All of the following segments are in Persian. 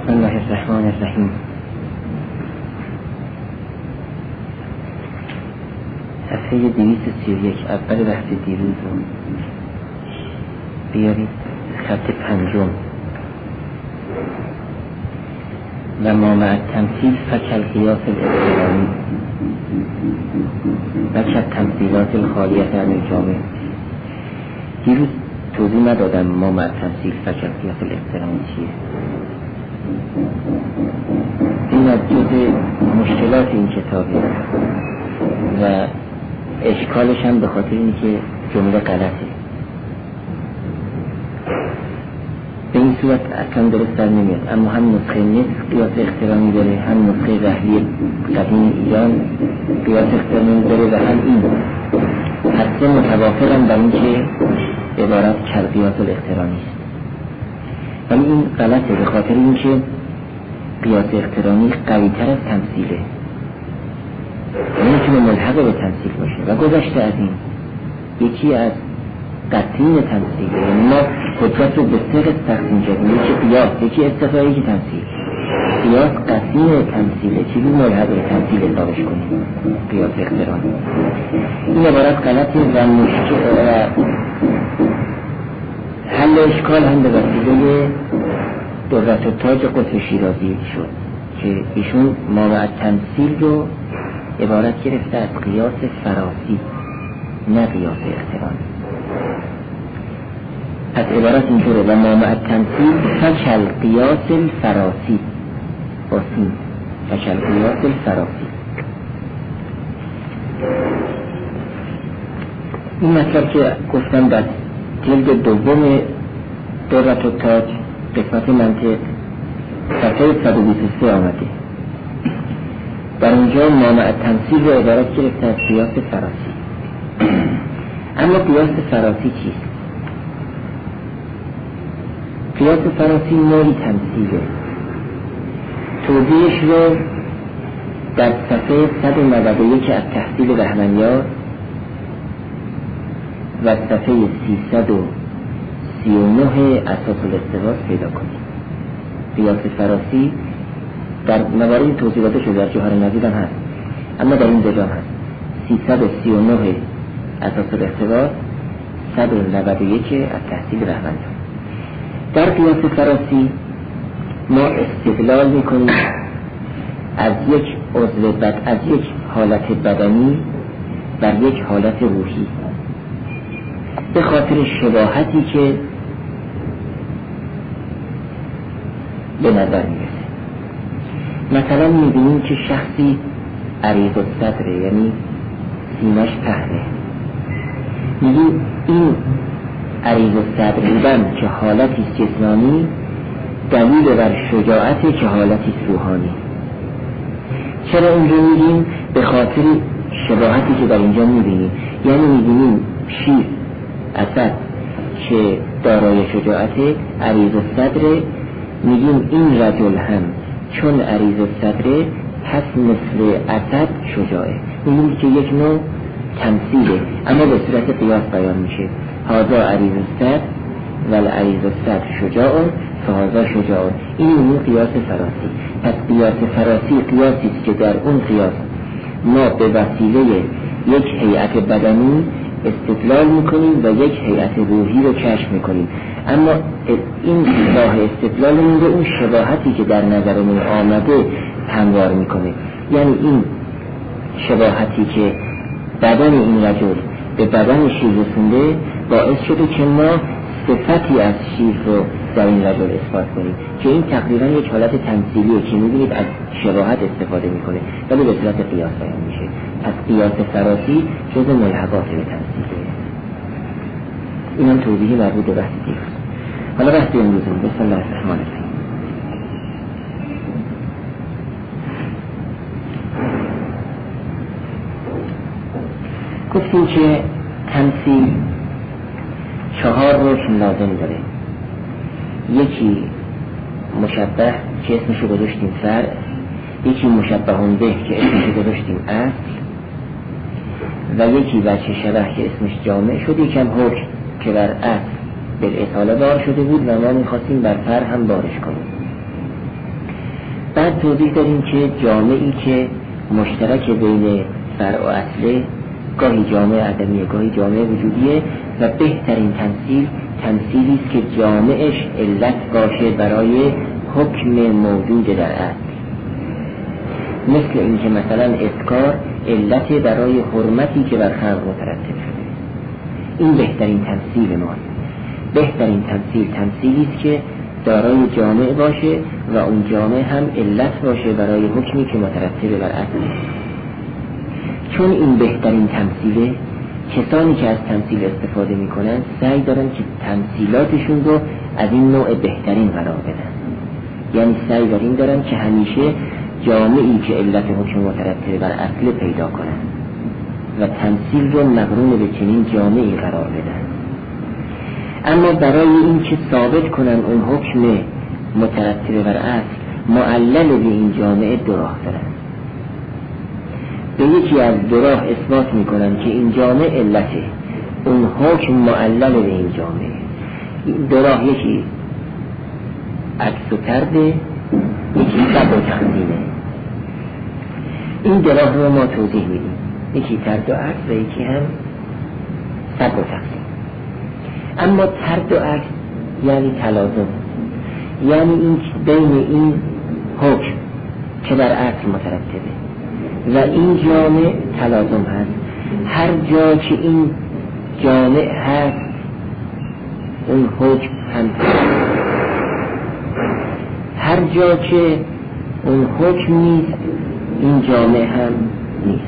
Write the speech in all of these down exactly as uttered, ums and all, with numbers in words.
بسم الله الرحمن الرحیم. صفحه دویست و سی و یک اول بحث دیروز رو بیارید خط پنجم. و ما مع التمثیل فکل قیاس الاقترانی و کل تمثیلات الخالیت عن الجامع. دیروز توضیح ندادم ما مع التمثیل فکل قیاس الاقترانی چیه. این از جز مشکلات این کتابه و اشکالش هم به خاطر اینه که جمله غلطه. به این صورت اصلا درست در نمیاد، اما هم نسخه نصف قیاس اقترانی داره، هم نسخه رحلی قدیم ایران قیاس اقترانی داره و هم این حتی متوافقم بر این که عبارت کل قیاس الاقترانی است. ولی این غلطه به خاطر این که قیاس اقترانی قوی تر از تمثیله، نمیتونه ملحق به تمثیل باشه و گذشته از این یکی از قطعین تمثیله. یعنی ما قدرت رو به سه قسم تقسیم کردیم، یکی قیاس، یکی استفاده، یکی تمثیل. قیاس قطعین تمثیله، چیزی ملحق به تمثیل حسابش کنیم قیاس اقترانی. این عبارت غلطه و مشکل حل اشکال هم به وسیله درت و تاج قطب شیرازی شد که ایشون ما مع التمثیل رو عبارت گرفته از قیاس فراسی نه قیاس اقترانی. از عبارت اینطوره و ما مع التمثیل فکل قیاس الفراسی با سین فکل قیاس الفراسی. این مطلب که گفتم در جلد دوم درت و تاج قسمت منطق صفحه صد و بیست و سه آمده. در اونجا ما مع التمثیل رو عبارت گرفته از قیاس فراسی. اما قیاس فراسی چیست؟ قیاس فراسی نوعی تمثیله. توضیحش رو در صفحه صد و نود و یک از تحصیل بهمنیار و صفحه سیصد و سی و نه اساس الاستواس پیدا کنید. قیاس فراسی در موارد توضیحاته شده، در جوهر نزید هم هست، اما در این جا هست سیصد و سی و نه اساس الاستواس، صد و نود و یک از تحصیل بهمنیار. در قیاس فراسی ما استدلال میکنیم از یک عضو بد از یک حالت بدنی بر یک حالت روحی به خاطر شباهتی که به نظر میرسه. مثلا میبینیم که شخصی عریض الصدره، یعنی سینه‌اش پهنه، میگیم این عریض الصدر بودن که حالتی جسمانی دلیل بر شجاعته که حالتی روحانی. چرا اینجا میگیم؟ به خاطر شباهتی که در اینجا میبینیم. یعنی میبینیم شیر اسد که دارای شجاعته عریض الصدر، میگیم این رجل هم چون عریض الصدر پس مثل اسد شجاعه. میگیم که یک نوع تمثیله اما به صورت قیاس بیان میشه. هذا عریض الصدر و عریض الصدر شجاع فهذا شجاع. این میگیم قیاس فراسی. پس قیاس فراسی قیاسی است که در اون قیاس ما به وسیله یک هیئت بدنی استدلال میکنیم و یک هیئت روحی رو کشف میکنیم. اما این راه استدلالمون به اون شباهتی که در نظرمون آمده هموار میکنه. یعنی این شباهتی که بدن این رجل به بدن شیر رسونده باعث شده که ما صفتی از شیر رو در این رجل اثبات کنیم که این تقریبا یک حالت تمثیلیه که میبینید از شباهت استفاده میکنه ولی به صورت قیاس بیان میشه. پس قیاس فراسی جز ملحقات به تمثیله. این هم توضیحی مربوط به بحث دیروز. حالا بحث امروزمون. بسم الله الرحمن الرحیم. گفتیم که تمثیل چهار رکن لازم داره. یکی مشبه که اسمشو گذاشتیم فرع، یکی مشبهون به که اسمشو گذاشتیم اصل، و یکی وجه شبه که اسمش جامع شد، یکم حکم که بر اصل بالاطاله بار شده بود و ما میخواستیم بر فرع هم بارش کنیم. بعد توضیح داریم که جامعی که مشترک بین فرع و اصله گاهی جامعه عدمیه گاهی جامعه وجودیه و بهترین تمثیل تمثیلی است که جامعش علت باشه برای حکم موجود در اصل، مثل اینکه مثلا اسکار علت برای حرمتی که بر خلق مترتب شده. این بهترین تمثیل ما. بهترین تمثیل تمثیلی است که دارای جامع باشه و اون جامع هم علت باشه برای حکمی که مترتب بر اصل. چون این بهترین تمثیله، کسانی که از تمثیل استفاده میکنن سعی دارن که تمثیلاتشون رو از این نوع بهترین قرار بدن، یعنی سعی دارن دارن که همیشه جامعی که علت حکم مترتب بر اصل پیدا کنن و تمثیل رو مقرون به چنین جامعی قرار بدن. اما برای این که ثابت کنن اون حکم مترتب بر اصل معلل به این جامعه دو راه دارن. به یکی از دو راه اثبات میکنن که این جامعه علته، اون حکم معلل به این جامعه. دو راه یکی عکس و طرده، یکی سب و تقسیمه. این دو راه رو ما توضیح میدیم، یکی طرد و عکس و یکی هم سب و تقسیم. اما طرد و عکس یعنی تلازم، یعنی این بین این حکم که بر اصل مترتبه و این جامع تلازم هست. هر جا که این جامع هست اون حکم هم هست، هر جا که اون حکم نیست این جامع هم نیست.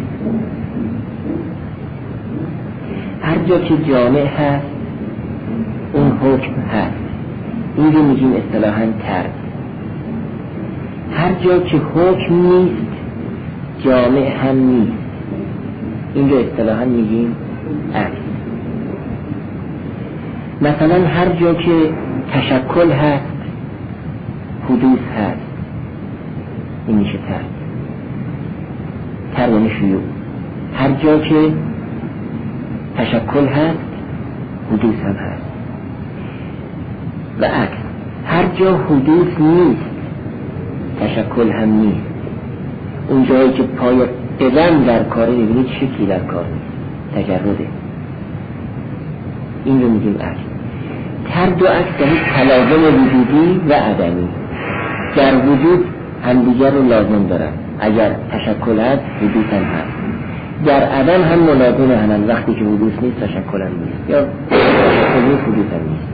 هر جا که جامع هست اون حکم هست. این رو میگیم اصطلاحاً طرد. هر جا که حکم نیست جامع هم نیست. این رو اصطلاحاً میگیم عکس. مثلا هر جا که تشکل هست حدوث هست، این میشه طرد. طرد یعنی شیوع. هر جا که تشکل هست حدوث هم هست. و عکس، هر جا حدوث نیست تشکل هم نیست. اون جایی که پای قدم در کاره میبینید شکلی در کار نیست، تجرده. این رو میگیم عکس. طرد و عکس یعنی تلازم وجودی و عدمی. در وجود همدیگر رو لازم دارن، اگر تشکل هست حدوث هم هست. در عدم هم ملازم همن، وقتی که حدوث نیست تشکل هم نیست، یا تشکل نیست حدوث هم نیست.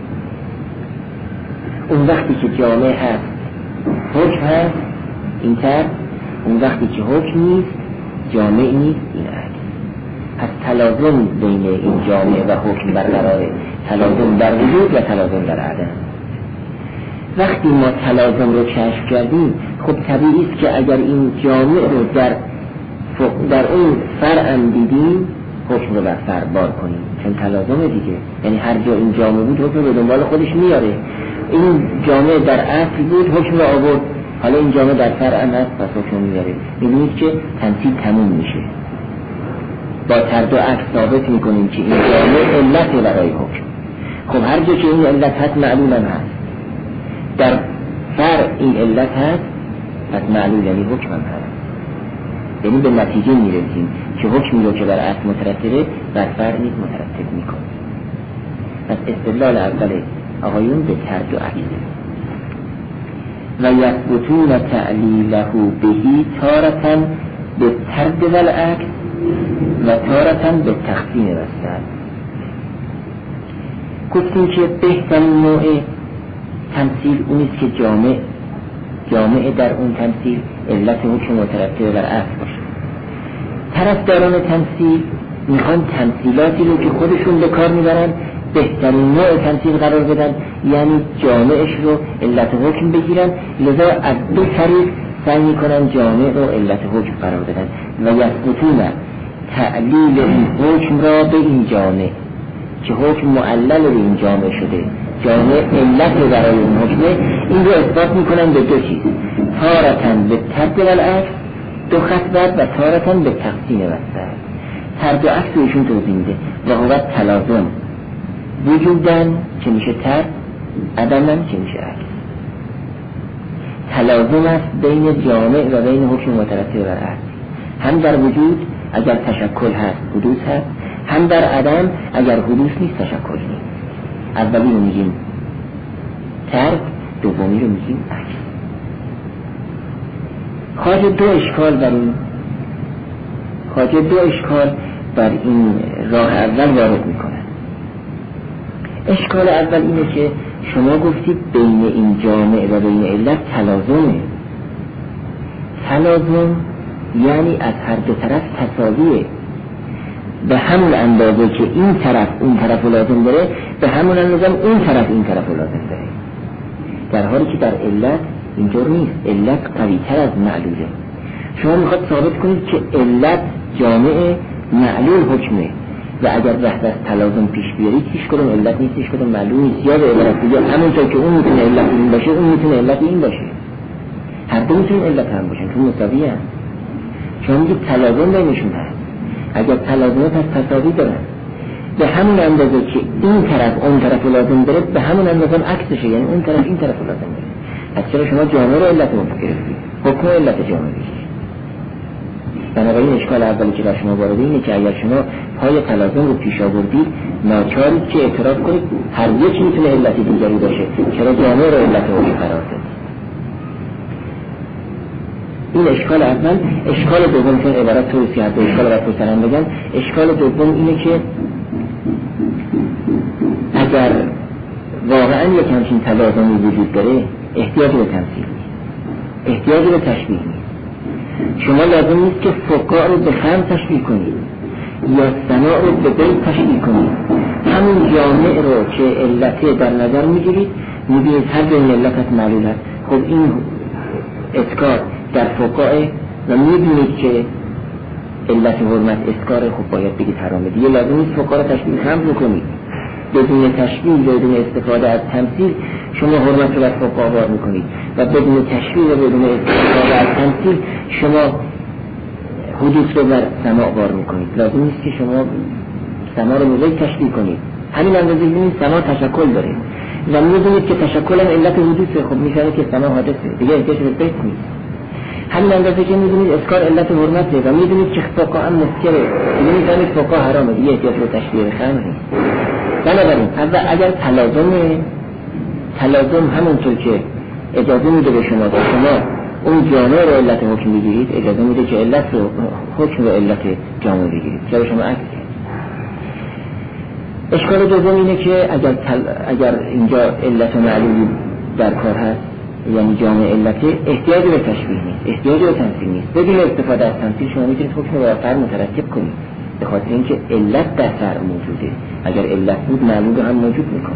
اون وقتی که جامع هست حکم هست این طرد، اون وقتی که حکم نیست جامع نیست این عکس. پس تلازم بین این جامع و حکم برقراره، تلازم در وجود و تلازم در عدم. وقتی ما تلازم رو کشف کردیم خب طبیعی است که اگر این جامع رو در در اون فرع هم دیدیم حکم رو بر فرع بار کنیم، چون تلازم دیگه، یعنی هر جا این جامع بود حکم رو به دنبال خودش میاره. این جامع در اصل بود حکم رو آورد، حالا این جامع در فرع هم هست پس حکم میاره. میبینید که تمثیل تموم میشه. با طرد و عکس ثابت میکنیم که این جامع علت برای حکم. خب هر جا که این علت هست معلول هم هست. در فرع این علت هست پس معلول یعنی حکم هم هست. یعنی به نتیجه میرسیم که حکمی رو که بر اصل مترتبه بر فرع نیز مترتب میکنه. پس استدلال اول آقایون به طرد و عکس. و یثبتون تعلیله بهی تارة به طرد و العکس و تارة به تقسیم و سلب. گفتیم که بهترین نوع تمثیل اونیست که جامع جامع در اون تمثیل علت حکم مترتب بر اصل باشه. طرفداران تمثیل میخوان تمثیلاتی رو که خودشون به کار میبرن بهترین نوع تمثیل قرار بدن، یعنی جامعش رو علت حکم بگیرن، لذا از دو طریق سعی میکنن جامع رو علت حکم قرار بدن و یثبتون تعلیل این حکم را به این جامع که حکم معلل به این جامع شده، جامع علت برای این حکمه. این رو اثبات میکنن به دو چیز، تارة به طرد و العکس، دو خط بعد، و تارة به تقسیم و سلب. طرد و عکس ایشون توضیح میده و هو تلازم وجودن که میشه طرد، عدمن که میشه عکس. تلازم است بین جامع و بین حکم مترتب بر اصل، هم در وجود اگر تشکل هست حدوث هست، هم در عدم اگر حدوث نیست تشکل نیست. اولی رو میگیم ترک، دومی رو میگیم عکس. خواجه دو اشکال بر این خواجه دو اشکال بر این راه اول وارد میکنه. اشکال اول اینه که شما گفتید بین این جامع و بین علت تلازمه. تلازم یعنی از هر دو طرف تساویه، به همون اندازه که این طرف اون طرف لازم داره به همون اندازه اون طرف این طرف لازم داره، در حالی که در علت اینطور نیست. علت قوی تر از معلوله. شما میخواد ثابت کنید که علت جامع معلول حکمه و اگر وحدت تلازم پیش بیارید هیچ کدوم علت نیست هیچ کدوم معلول نیست، یا به عبارت دیگه همونطور که اون میتونه علت این باشه اون میتونه علت این باشه، هر دو میتونه علت هم باشن چون مساوی هست. شما میگید تلازم بینشون هست، اگر تلازم پس تساوی دارن به همون اندازه که این طرف اون طرف لازم داره به همون اندازه عکسشه، یعنی اون طرف این طرف لازم داره. پس چرا شما جامعه رو علت رو گرفتید؟ حکم علت جامعه بگیرید. بنابراین اشکال اولی که بر شما وارده اینه که اگر شما پای تلازم رو پیش آوردید ناچارید که اعتراف کنید هر یکی میتونه علت دیگری باشه، چرا جامعه رو علت حکم قرار دادید. این اشکال اول. اشکال دوم که عبارت توصیه هست، اشکال رو پسرم بگم. اشکال دوم اینه که اگر واقعا یک همچین تلازمی وجود داره احتیاج به تمثیل نیست، احتیاج به تشبیه نیست. شما لازم نیست که فقاع رو به خم تشبیه کنید یا سنا رو به بیت تشبیه کنید، همون جامع رو که علته در نظر میگیرید میبینید هر دو علت معلول هست. خب این اسکار در فقاع و میبینید که علت حرمت اسکار، خب باید بگید حرامه دیگه، لازم نیست فقاع رو تشبیه خم بکنید. بدون تشبیه بدون استفاده از تمثیل شما حرمت رو بر فقاع وارد میکنید و بدون تشبیه و بدون استفاده از تمثیل شما حدوث رو بر سماع وارد میکنید. لازم نیست که شما سماع رو موضوعی تشبیه کنید. همین اندازه ببینید سماع تشکل داره و میدونید که تشکل هم علت حدوثه، خب میشه که سماع حادثه دیگه احتیاج به بیت نیست. همین اندازه که میدونید اسکار علت حرمته و میدونید که فقاع هم مسکره دیگه میفهمید فقاع حرامه دیگه احتیاج به تشبیه خمر نیست. بنابراین اگر تلازم تلازم همونطور که اجازه میده به شما که شما اون جامعه رو علت حکم بگیرید، اجازه میده که علت رو حکم رو علت جامعه بگیرید، چرا شما عکس کرد. اشکال دوم اینه که اگر تل... اگر اینجا علت معلولی در کار هست یعنی جامعه علته احتیاج به تشبیه نیست، احتیاج به تمثیل نیست. بدون استفاده از تمثیل شما میتونید حکم رو بر فرع مترتب کنید به خاطر اینکه علت در فرع موجوده. اگر علت بود معلول هم موجود میکنه.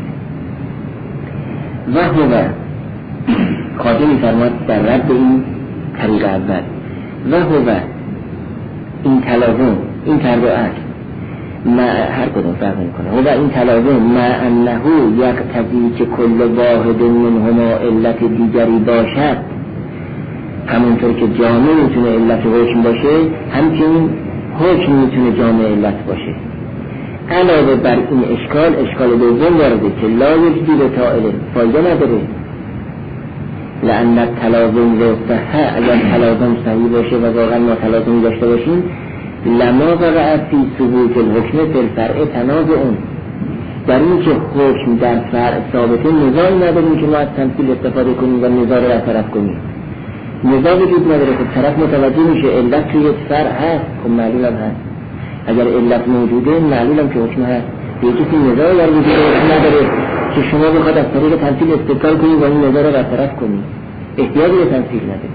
و هو خواجه میفرماد در رد این طریق اول و هو این تلازم این طرد و اصل هر کدوم فرق میکنه. و این تلازم مع انه یقتضی که کل واحد منهما علت دیگری باشد، همونطور که جامع میتونه علت حکم باشه همچنین حکم میتونه جامع علت باشه. علاوه بر این اشکال اشکال دوم وارده که لا یجدی به طائله فایده نداره، لأن تلازم و صحه اگر تلازم صحیح باشه و واقعا ما تلازم داشته باشیم لما وقع فی ثبوت الحکم فی الفرع تنازع، در این که حکم در فرع ثابته نزاعی نداریم که ما از تمثیل استفاده کنیم و نزاع رو برطرف کنیم. نزاع وجود نداره که طرف متوجه میشه علت توی فرع هست، خب معلول هم هست. اگر علت موجوده معلول هم که حکم هست. به کسی نزاعی در وجود نداره که شما بخواد از طریق تمثیل استدلال کنید و این نزاع رو برطرف کنید، احتیاجی به تمثیل نداره.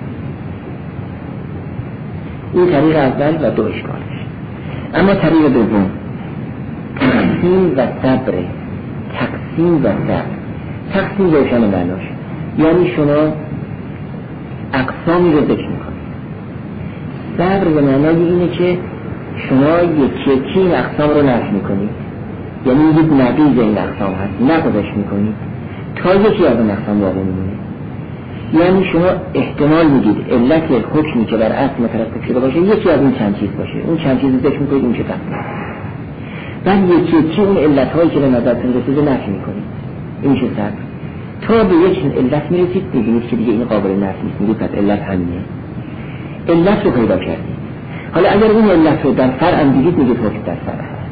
این طریق اول و دو اشکالش. اما طریق دوم تقسیم و صبر. تقسیم و صبر. تقسیم روشن معناش یعنی شما اقسامی رو ذکر میکنید. صبر به معنای اینه که شما یکی یکی این اقسام رو نفی میکنید، یعنی یک نقیض این اقسام هست نقضش میکنید تا یکی از این اقسام باقی میمونه. یعنی شما احتمال میدید علت حکمی که بر اصل مترتب شده باشه یکی از این چند چیز باشه، اون چند چیز ذکر میکنید اون چه تقسیم، بعد یکی یکی اون علت هایی که به نظرتون رسیده نفی میکنید. این میشه صبر. تا به یک علت میرسید میبینید که دیگه این قابل نفی نیست، میگید پس علت همینه. علت رو پیدا کردید. حالا اگر این علت رو در فرع هم دیدید میگید حکم در فرع هست.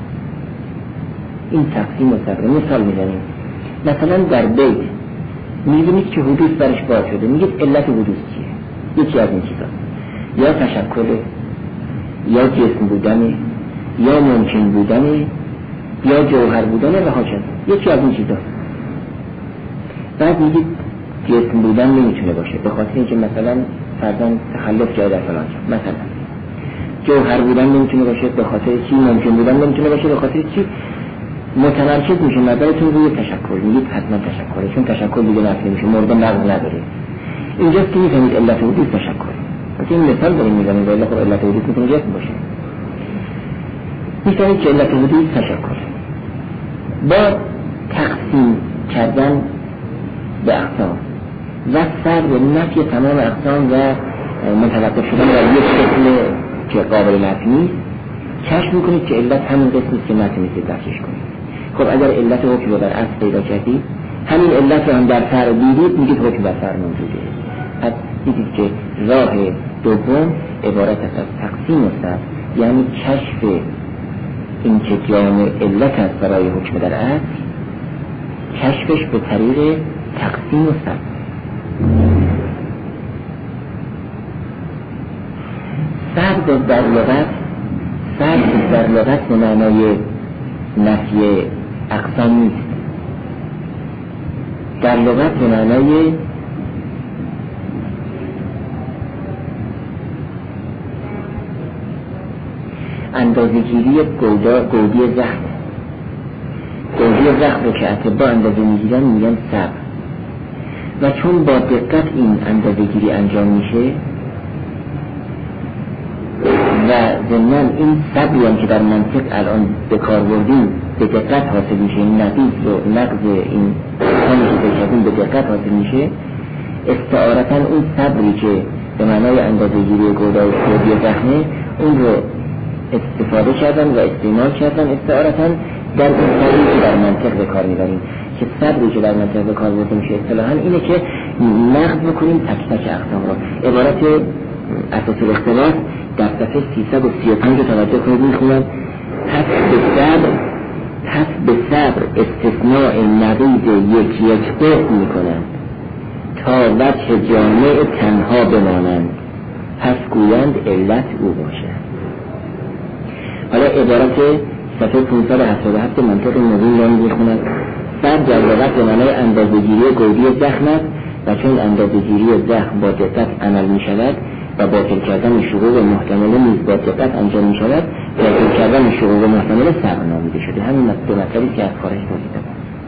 این تقسیم و صبر. مثال میزنیم، مثلا در بیت میبینید که حدوث برش باز شده، میگید علت حدوث چیه؟ یکی از این چیزا یا تشکل، یا جسم بودنه، یا ممکن بودنه، یا جوهر بودنه و هاچند یکی از این چیزا. بعد میگید جسم بودن نمیتونه باشه به خاطر اینکه مثلا فرضاً تخلف جای در فلان جا، مثلا جوهر بودن نمیتونه باشه به خاطر چی، ممکن بودن نمیتونه باشه به خاطر چی. متمرکز میشه نظرتون روی تشکل، میگید حتما تشکله، چون تشکل دیگه نفی میشه، مورد نقض نداره. اینجاست که میفهمید علت حدوث تشکل. مثلا این مثال داریم میزنیم ولی خب علت حدوث میتونه جسم باشه. میفهمید که علت حدوث تشکل. با تقسیم کردن به اقسام و سر به نفی تمام اقسام و متوقف شدن در یک شکل که قابل نفی نیست، کشف میکنید که علت همین قسمی که نتونید درکش کنید. خب اگر علت حکم رو در اصل پیدا کردید، همین علت رو هم در فرع دیدید، میگید حکم در فرع موجوده. پس دیدید که راه دوم عبارت است از تقسیم و صرف، یعنی کشف این که جامع علت است برای حکم در اصل، کشفش به طریق تقسیم و صرف. صرف در لغت صرف در لغت به معنای نفی اقسام نیست، در لغت به معنای اندازه‌گیری گودی زخم. گودی زخم رو که اطبا اندازه میگیرن میگن صبر، و چون با دقت این اندازه‌گیری انجام میشه و ضمن این صبری هم که در منطق الان به کار بردیم به دقت حاصل میشه، این نقیض و نقض این کانی که بشدیم به دقت حاصل میشه، استعارتا اون صبری که به معنای اندازه‌گیری گودی زخمه اون رو استفاده کردن و استعمال کردن استعارتا در اون صبری که در منطق به کار میبریم. که صبری که در منطق به کار برده میشه اصطلاحاً اینه که نقض بکنیم تک تک اقسام رو. عبارت اساس الاختلاف در صفحه سیصد و سی و پنج توجه کنید میخونم: پس به صبر پس به صبر استثناء نقیض یک یک بحث میکنند تا وجه جامع تنها بمانند، پس گویند علت او باشد. حالا عبارت صفحه پانصد و هفتاد و هفت منطق نوین را میخونند: صبر در لغت به معنای اندازه‌گیری گودی زخم است و چون اندازه‌گیری زخم با دقت عمل میشود و باطل کردن شقوق محتمله نیز با دقت انجام می شود، باطل کردن شقوق محتمله صبر نامیده شده. همین دو مطلبی که از خارج بودید.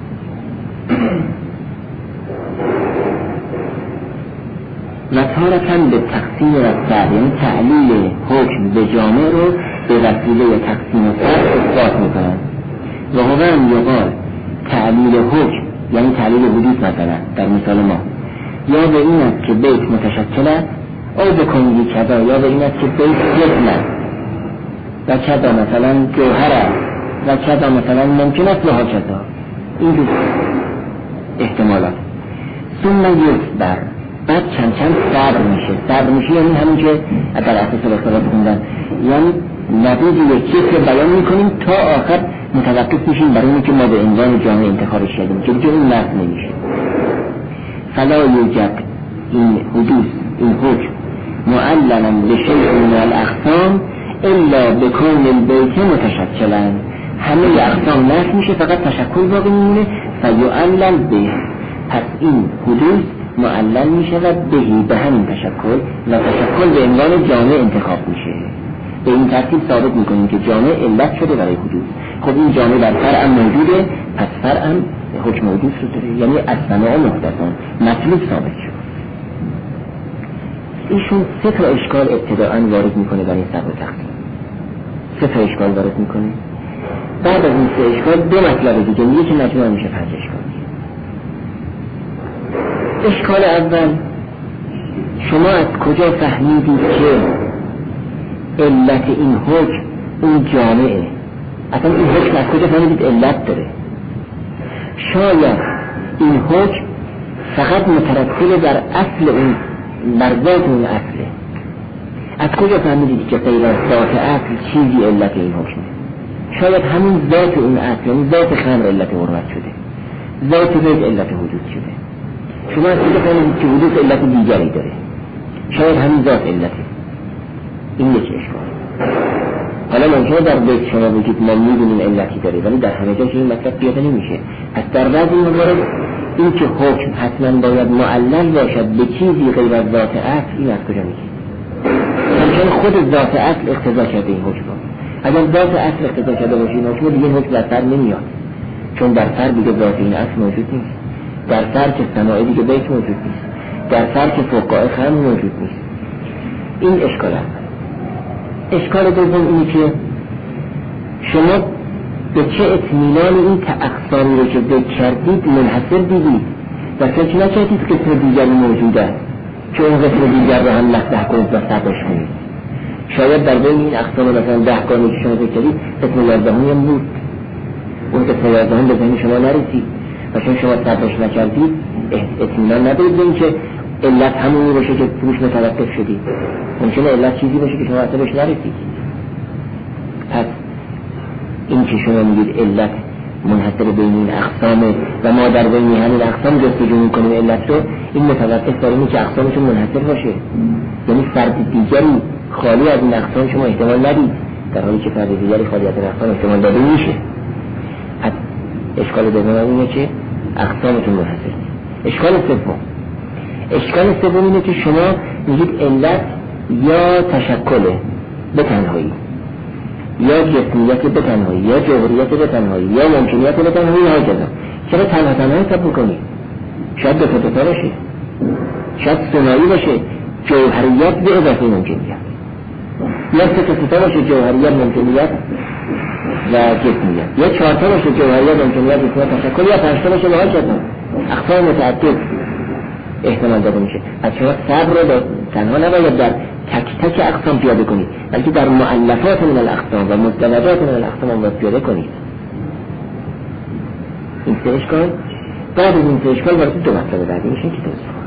و تارتاً به تقسیم و صبر، یعنی تعلیل حکم به جامع رو به وسیله تقسیم و صبر اثبات می کنند. و هو یقال تعلیل حکم یعنی تعلیل حدوث، مثلا در مثال ما یا به این است که بیت متشکل است او بکنی کذا، یا به این است که بیت جسم است و کذا مثلا جوهر است و کذا مثلا ممکن است لها کذا. این دو احتمالات. ثم یصبر، بعد چند چند صبر میشه. صبر میشه یعنی همین که در اساس الاختلاف خوندن، یعنی نتیجه یک چیز رو بیان میکنیم تا آخر متوقف میشیم برای اینکه که ما به عنوان جامعه انتخابش کردیم که دیگه اون نقض نمیشه. فلا یوجد این حدوث این حکم معللا بشیء من الاقسام الا بکون البیت متشکلا. همه اقسام نفی میشه، فقط تشکل باقی میمونه. فیعلل به، پس این حدوث معلل میشه و بهی به همین تشکل و تشکل به عنوان جامعه انتخاب میشه. به این ترتیب ثابت میکنیم که جامعه علت شده برای حدوث. خب این جامعه در فرع موجوده، پس فرع هم حکم حدوث رو داره، یعنی السماع محدثان مطلوب ثابت شد. ایشون سه تا اشکال ابتداءً وارد میکنه در این صبر و تقسیم. سه تا اشکال وارد میکنه. بعد از این سه اشکال دو مطلب دیگه میگه که مجموع میشه پنج اشکال. اشکال اول، شما از کجا فهمیدید که علت این حکم اون جامعه؟ اصلا این حکم از کجا فهمیدید علت داره؟ شاید این حکم فقط مترتب در اصل اون، در ذات اون اصله. از کجا فهمیدید که غیر از ذات اصل چیزی علت این حکمه؟ شاید همین ذات اون اصل، یعنی ذات خمر علت حرمت شده، ذات ذات علت حدود شده. شما از کجا فهمیدید که حدود علت دیگری داره؟ شاید همین ذات علته. این یک اشکال. حالا ممکنه در بیت شما بگید ما میدونیم علتی داره، ولی در همه جاش این مطلب پیاده نمیشه. پس در بعضی موارد این که حکم حتما باید معلل باشد به چیزی غیر از ذات اصل، این از کجا میگید؟ چون خود ذات اصل اقتضا کرده این حکم. اگر ذات اصل اقتضا کرده باشه این حکم، دیگه حکم در سر نمیاد، چون در سر دیگه ذات این اصل موجود نیست. در سر که سماعی دیگه بیت موجود نیست، در سر که فوقای خم موجود نیست. این اشکال است. اشکال دوم اینه که شما به چه اطمینان این اقسامی رو که ذکر کردید منحصر دیدید و فکر نکردید قسم دیگری موجود است که اون قسم دیگر رو هم مطرح کنید و سطحش کنید. شاید در بین این اقسام مثلا ده گامی که شما ذکر کردید قسم یازدهمی هم بود، اون قسم یازدهم به ذهن شما نرسید و چون شما سطحش نکردید اطمینان ندارید به این که علت همونی باشه که روش متوقف شدید. ممکنه علت چیزی باشه که شما اصلا بهش نرسید. پس این که شما میگید علت منحصر بین این اقسامه و ما در بین همین اقسام جستجو میکنیم علت رو، این متوقف داره که اقسامشون منحصر باشه، یعنی فرد دیگری خالی از این اقسام شما احتمال ندید، در حالی که فرد دیگری خالی از این اقسام احتمال داده میشه. از اشکال دوم اینه که اقسامتون منحصر نیست. اشکال سوم اشکال سوم اینه که شما میگید علت یا تشکله به تنهایی، یا جسمیت به تنهایی، یا جوهریت به تنهایی، یا ممکنیت به تنهایی، یا هکذا. چرا تنها تنهایی حساب میکنید؟ شاید دو تا دو تا باشه، شاید ثنایی باشه، جوهریت به اضافه ممکنیت، یا سه تا سه تا باشه، جوهریت ممکنیت و جسمیت، یا چهار تا باشه، جوهریت ممکنیت جسمیت تشکل، یا پنج تا باشه و هکذا. اقسام متعدد احتمال داده میشه. از شما صبر رو تنها نباید در تک تک اقسام پیاده کنید، بلکه در مؤلفات من الاقسام و مستندات من الاقسام هم باید پیاده کنید. این سه اشکال. بعد از این سه اشکال وارد دو مطلب بعدی میشن که توضیح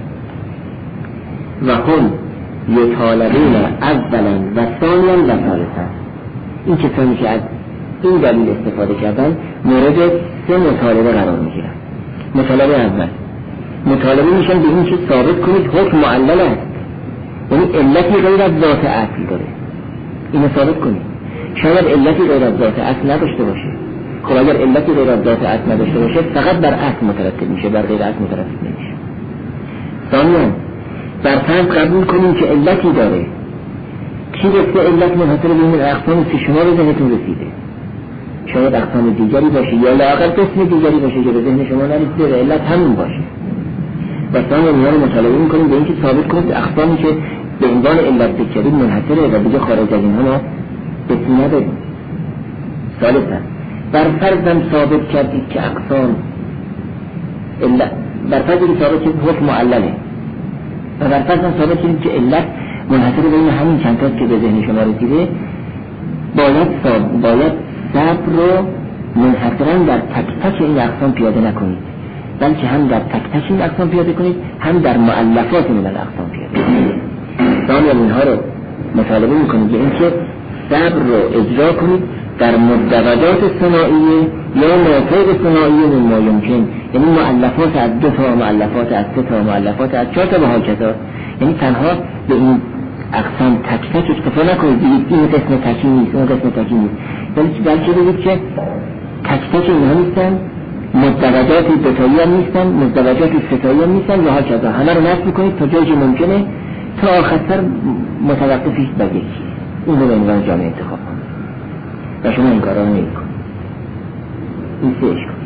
و هم یطالبون اولا و ثانیا و ثالثا. این کسانی که از این دلیل استفاده کردن مورد سه مطالبه قرار میگیرن. مطالبه اول مطالبه میشن به این که ثابت کنید حکم معلل است، یعنی علتی غیر از ذات اصل داره، اینو ثابت کنید. شاید علتی غیر از ذات اصل نداشته باشه. خب اگر علتی غیر از ذات اصل نداشته باشه فقط بر اصل مترتب میشه، بر غیر اصل مترتب نمیشه. ثانیاً بر فرض قبول کنیم که علتی داره. چی گفته علت منحصر به این اقسامی که شما به ذهنتون رسیده؟ شاید اقسام دیگری باشه یا لااقل قسم دیگری باشه که به ذهن شما نرسیده و علت همون باشه. و ثانیاً اینا رو مطالبه میکنیم به اینکه ثابت کنید اقسامی که به عنوان علت ذکری منحصره و دیگه خارج از اینها ما بسیم نداریم. ثالثاً بر فرضم ثابت کردید که اقسام علت، بر فرضی که ثابت کردید حکم معلله و بر فرضم ثابت کردید که علت منحصر بین همین چند تا که به ذهن شما رسیده، باید صبر باید صبر رو منحصراً در تک تک این اقسام پیاده نکنید، بلکه هم در تک تک این اقسام پیاده کنید، هم در مؤلفات من الاقسام پیاده کنید. ثانیاً اینها رو مطالبه میکنید به اینکه صبر رو اجرا کنید در مدوجات صناعیه یا نافذ صناعیه من ما یمکن، یعنی مؤلفات از دو تا، مؤلفات از سه تا، مؤلفات از چهار تا و هکذا. یعنی تنها به این اقسام تک تک اکتفا نکنید بگید این قسم تکی نیست، اون قسم تکی نیست، بلکه بگید که تک تک اینها نیستن، مدوجات دوتایی هم نیستن، مدوجات ستایی هم نیستن و هکذا. همه رو نصب کنید تا جایی که ممکنه تا آخرتر متوقفیست بر یکی، این رو به عنوان جامعه انتخاب کنید و شما این کارا رو نمی کنید. این سه اشکال.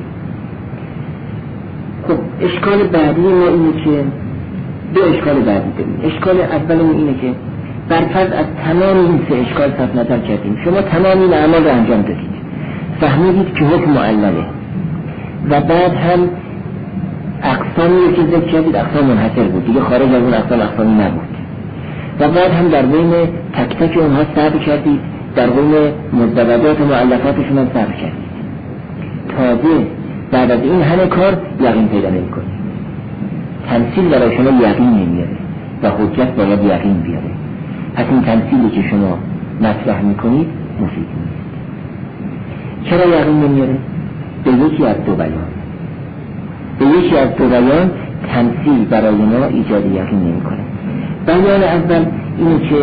خب اشکال بعدی ما اینه که دو اشکال بعدی داریم. اشکال اولمون اینه که برفرض از تمام این سه اشکال صرف نظر کردیم، شما تمام این اعمال رو انجام دادید، فهمیدید که حکم معلله و بعد هم اقسامی که ذکر کردید اقسام منحصر بود، دیگه خارج از اون اقسام اقسامی نبود، و بعد هم در بین تک تک اونها صبر کردید، در بین مدوجات و مؤلفاتشون هم صبر کردید. تازه بعد از این همه کار یقین پیدا نمی‌کنید. تمثیل برای شما یقین نمیاره و حجت باید یقین بیاره. پس این تمثیلی که شما مطرح میکنید مفید نیست. چرا یقین نمیاره؟ به یکی از دو بیان به یکی از دو بیان تمثیل برای ما ایجاد یقین نمیکنه. بیان اول اینه که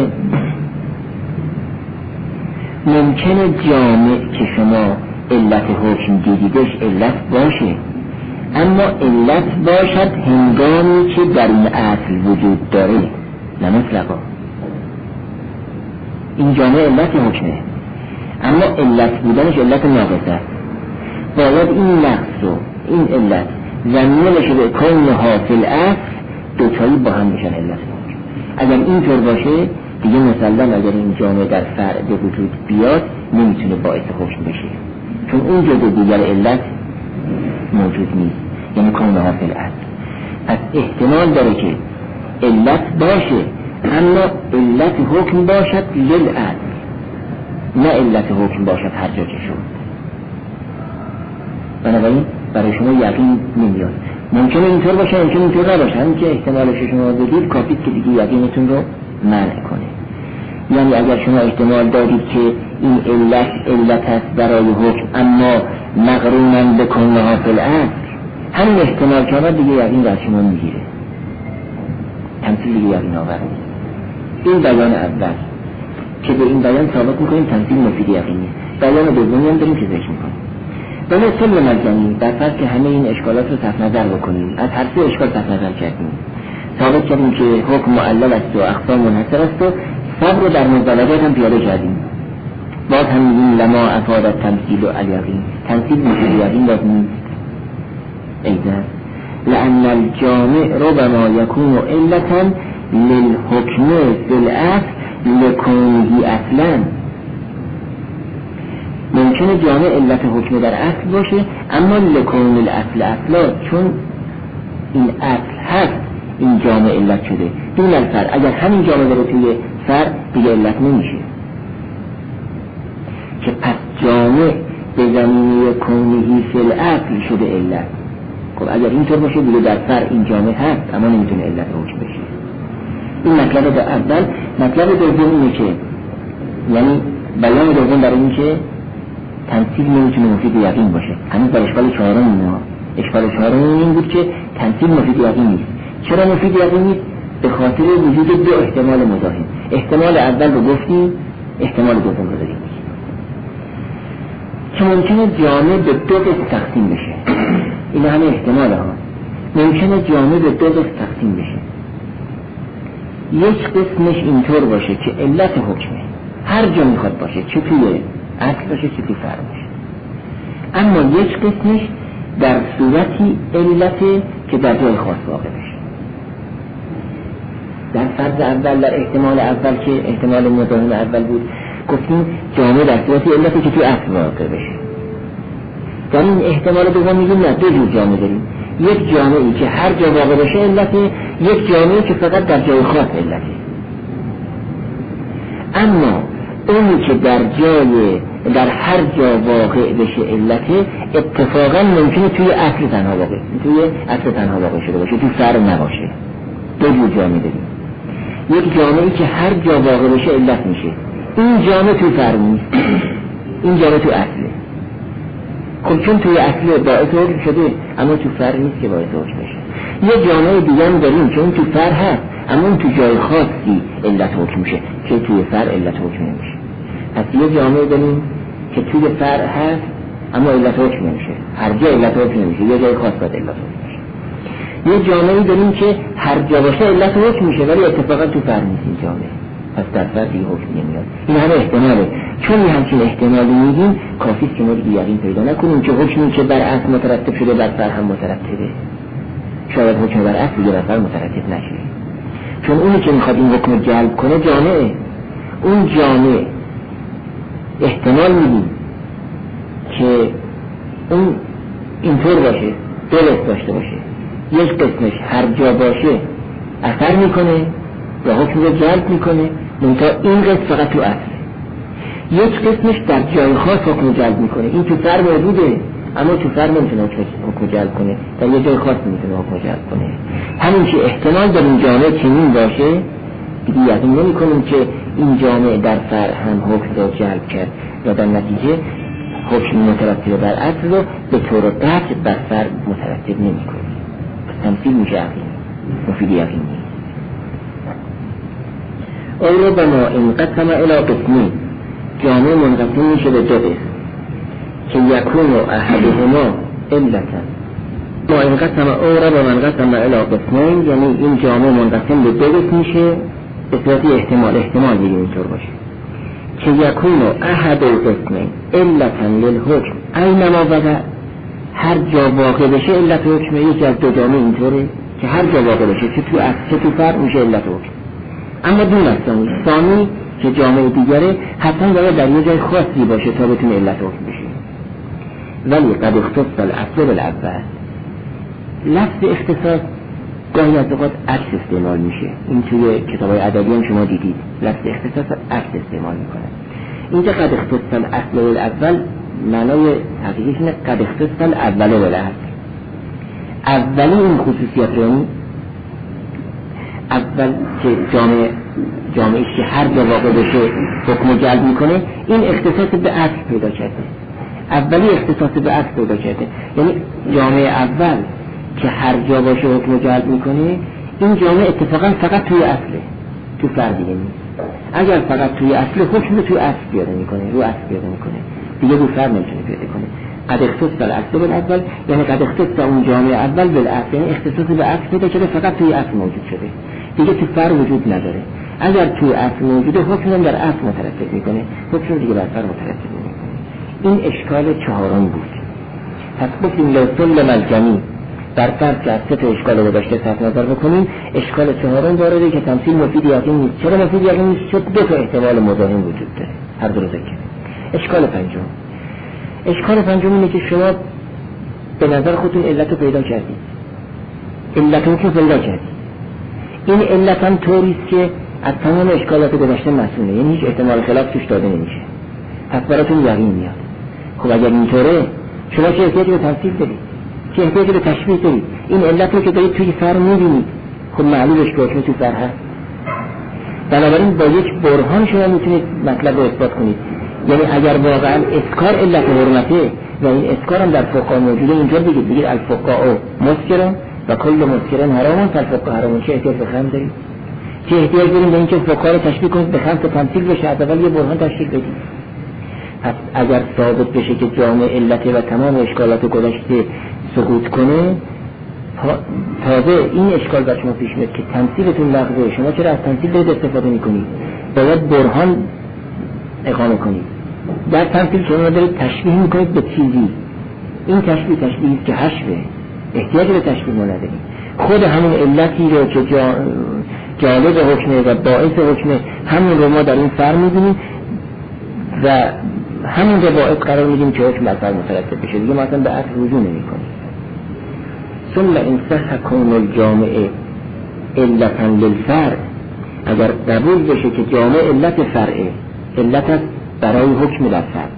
ممکنه جامع که شما علت حکم دیدیدش علت باشه، اما علت باشد هنگامی که در این اصل وجود داره، نه مطلقا. این جامع علت حکمه، اما علت بودنش علت ناقصه است. باید این نقص و این علت زمینه شده کون حاصل اصل دوتایی با هم بشن علت حکم. اگر اینطور باشه دیگه مسلم اگر این جامع در فرع به وجود بیاد نمیتونه باعث حکم بشه، چون اون جزء دیگر علت موجود نیست، یعنی کون حاصل اصل. پس احتمال داره که علت باشه اما علت حکم باشد للعدل، نه علت حکم باشد هر جا که شد. بنابراین برای شما یقین نمیاد. ممکنه اینطور باشه، ممکنه اینطور نباشه. همین که احتمالش شما بدید کافیه که دیگه یقینتون رو منع کنه. یعنی اگر شما احتمال دادید که این علت علت است برای حکم اما مقرونن به کون حاصل اصل، همین احتمال که آمد دیگه یقین در شما میگیره، تمثیل دیگه یقین آور نیست. این بیان اول که به این بیان ثابت میکنیم تمثیل مفید یقین نیست. بیان دومی هم داریم که ذکر میکنیم. ولی اصل مجانی در فرض که همه این اشکالات رو صرف نظر بکنیم، از هر سه اشکال صرف نظر کردیم، ثابت کردیم که حکم معلل است و اقسام منحصر است و صبر رو در مبالغات هم پیاده کردیم. باز هم میگیم لما افادت تمثیل و الیقین، تمثیل مفید یقین باز نیست. ایضا لأن الجامع ربما يكون علة للحكم في الأصل لكونه اصلا. ممکنه جامع علت حکم در اصل باشه اما لکون الاصل اصلا، چون این اصل هست این جامع علت شده دون الفرع. اگر همین جامع داره توی فرع دیگه علت نمیشه، که پس جامع به زمینه کونهی فی الاصل شده علت. خب اگر اینطور باشه دیگه در فرع این جامع هست اما نمیتونه علت حکم بشه. این مطلب در اول. مطلب دوم اینه که یعنی بیان دوم برای این که تمثیل نمیتونه مفید یقین باشه. همین در اشکال چهارم اینه. اشکال چهارم این بود که تمثیل مفید یقین نیست. چرا مفید یقین نیست؟ به خاطر وجود دو احتمال مزاحم. احتمال اول رو گفتیم، احتمال دوم رو داریم که ممکنه جامع به دو قسم تقسیم بشه. این همه احتمال ها. ممکنه جامع به دو قسم تقسیم بشه. یک قسمش اینطور باشه که علت حکمه هر جا میخواد باشه، چه توی اصل باشه چه توی فرع باشه. اما یک قسمش در صورتی علت که در جای خاص واقع بشه. در فرض اول، در احتمال اول که احتمال مداهم اول بود، گفتیم جامع در صورتی علتی که توی اصل واقع بشه. در این احتمال دوم میگیم نه، دو جور جامع داریم. یک جامعی که هر جا واقع بشه علته، یک جامعی که فقط در جای خاص علته. اما اونی که در جای در هر جا واقع بشه علته اتفاقا ممکنه توی اصل تنها واقع توی اصل تنها واقع شده باشه، توی فرع نباشه. دو جور جامعه داریم. یک جامعی که هر جا واقع بشه علت میشه، این جامعه توی فرع نیست، این جامعه توی اصله. خب چون توی اصل باعث حکم شده اما تو فرع نیست که باعث حکم بشه. یه جامعه دیگه هم داریم چون تو فرع هست اما اون تو جای خاصی علت حکم میشه که توی فرع علت حکم نمیشه. پس یه جامعه داریم که توی فرع هست اما علت حکم نمیشه، هر جا علت حکم نمیشه، یه جای خاص باید علت حکم میشه. یه جامعه داریم که هر جا باشه علت حکم میشه ولی اتفاقا تو فرع نیست این جامعه، پس در فرع دیگه حکم نمیاد. این همه احتماله. چون این همچین احتمالی میدیم کافیست که ما دیگه یقین پیدا نکنیم که حکمی که بر اصل مترتب شده بر فرع هم مترتبه. شاید حکم بر اصل دیگه بر فرع مترتب نشه، چون اونی که میخواد این حکم جلب کنه جامعه. اون جامعه احتمال میدیم که اون اینطور باشه، دو قسم داشته باشه. یک قسمش هر جا باشه اثر میکنه و حکم رو جلب میکنه، منتها این قسم فقط تو اصل. یک قسمش در جای خاص حکم جلب میکنه، این تو فرع موجوده اما تو فرد نمیتونه حکم جلب کنه، در یه جای خاص میتونه حکم جلب کنه. همین که احتمال در این جامعه چنین باشه دیگه یقین نمی کنیم که این جامعه در فرد هم حکم را جلب کرد و در نتیجه حکم مترتب بر اصل رو به طور قطع بر فرد مترتب نمی کنیم. تمثیل میشه یقین، مفید یقین نیست. اون رو به ما انقسم الی قسمی، جامعه منقسم میشه به دو قسم که یکون و احدهما علتا. ما انقسم اون رو به من قسم الی قسمین، یعنی این جامعه منقسم به دو قسم میشه به صورت احتمال احتمال دیگه اینطور باشه که یکون و احد القسمین علتا للحکم اینما وقع، هر جا واقع بشه علت حکم. یکی از دو جامعه اینطوره که هر جا واقع بشه چه تو اصل چه تو فرع میشه علت حکم. اما دون از ثانی که جامعه دیگره حتما باید در یه جای خاصی باشه تا بتونه علت حکم بشه. ولی قد اختص الاصل بالاول، لفظ اختصاص گاهی از اوقات عکس استعمال میشه. این توی کتابای ادبی هم شما دیدید لفظ اختصاص عکس استعمال میکنه. اینجا قد اختص الاصل بالاول معنای حقیقیش اینه قد اختص الاول بالاصل. اولی این خصوصیت رو اول که جامعه جامعه که هر جا واقع بشه حکم جلب میکنه، این اختصاص به اصل پیدا کرده. اولی اختصاص به اصل پیدا کرده، یعنی جامعه اول که هر جا باشه حکم جلب میکنه، این جامعه اتفاقا فقط توی اصله، تو فردی نیست. اگر فقط توی اصل حکم رو توی اصل پیاده میکنه، رو اصل پیاده میکنه، دیگه رو فرد نمیتونه پیاده کنه. قد اختص الاصل بالاول یعنی قد اختص اون جامعه اول بالاصل، یعنی اختصاص به اصل پیدا کرده، فقط توی اصل موجود شده، دیگه تو فرد وجود نداره. اگر توی اصل موجوده حکم در اصل مترتب میکنه، حکم دیگه بر فرد مترتب نمیکنه. این اشکال چهارم بود. پس گفتیم لو سلم الجمی، در فرض که از سه تا اشکال رو داشته صرف نظر بکنیم، اشکال چهارم وارده که تمثیل مفید یقین نیست. چرا مفید یقین نیست؟ چون دو تا احتمال مزاحم وجود داره، هر دو رو ذکر. اشکال پنجم اشکال پنجم اینه که شما به نظر خودتون علت رو پیدا کردید، علت رو که پیدا کردید، این علت هم طوریست که از تمام اشکالات گذشته مسئوله، یعنی هیچ احتمال خلاف توش داده نمیشه، پس براتون یقین میاد. خب اگر اینطوره شما چه احتیاجی به تمثیل دارید؟ چه احتیاجی به تشبیه دارید؟ این علت رو که دارید توی فرع میبینید، خب معلومش که حکم توی فرع هست. بنابراین با یک برهان شما میتونید مطلب رو اثبات کنید. یعنی اگر واقعا اسکار علت حرمته و این اسکار هم در فقها موجوده، اینجا بگید بگید الفقهاء مسکرون و کل مسکرن حرامون، فالفقهاء حرامون. چه احتیاج به خمر دارید؟ چه احتیاج دارید به اینکه فقها رو تشبیه کنید به خمر تا تمثیل بشه؟ اول یه برهان تشکیل بدید. پس اگر ثابت بشه که جامع علت و تمام اشکالات گذشته سقوط کنه، تازه این اشکال بر شما پیش میاد که تمثیلتون لغوه. شما چرا از تمثیل دارید استفاده میکنید؟ باید برهان اقامه کنید. در تمثیل شما دارید تشبیه میکنید به چیزی، این تشبیه تشبیهی است که حشوه، احتیاج به تشبیه ما نداریم. خود همون علتی رو که جا جالب حکمه و باعث حکمه، همون رو ما در این فر میبینیم و همون رو باعث قرار میدیم که حکم بر مترتب بشه، دیگه ما اصلا به اصل رجوع نمی‌کنیم. ثم ان صح کون الجامعه علتا للفرع، اگر قبول بشه که جامعه علت فرعه، علت است برای حکم در فرع،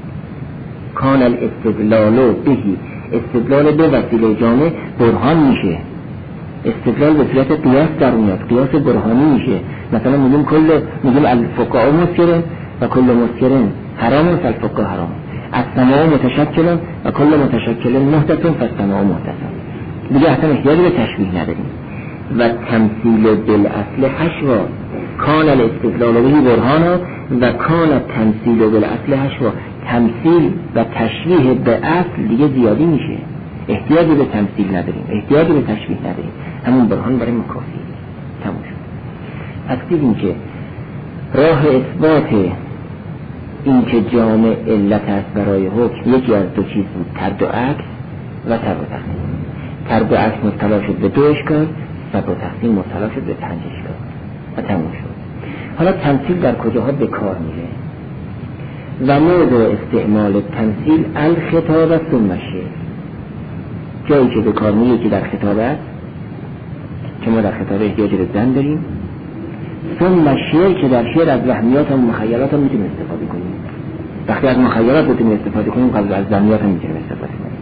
کان الاستدلال بهی، استدلال به وسیله جامعه برهان میشه. استدلال به صورت قیاس در میاد، قیاس برهانی میشه. مثلا میگیم کل میگیم الفقهاء مسکرون و کل مسکرن حرام فالفقهاء حرام، السماء متشکل و کل متشکل محدث فالسماء محدث. دیگه اصلا احتیاج به تشبیه نداریم. و تمثیل بالاصل حشوا، کان الاستدلال به برهانا و کان تمثیل بالاصل حشوا. تمثیل و تشبیه به اصل دیگه زیادی میشه، احتیاج به تمثیل نداریم، احتیاج به تشبیه نداریم، همون برهان برای مکافی تموم شد. پس دیدیم که راه اثبات این که جامع علت است برای حکم یکی از دو چیز بود، ترد و عکس و ترد و تقسیم. ترد و عکس مبتلا شد به دو اشکال، ترد و تقسیم مبتلا شد به پنج اشکال و تموم شد. حالا تمثیل در کجاها به کار میره؟ و موضوع استعمال تمثیل الخطاب و ثم الشعر. جایی که به کار میره که در خطاب است، که ما در خطاب احتیاج به زن داریم، ثم الشعر که در شعر از وهمیات و مخیلات هم میتونیم استفاده کنیم. وقتی از مخیلات بتونیم استفاده کنیم قبل از وهمیات هم میتونیم استفاده کنیم.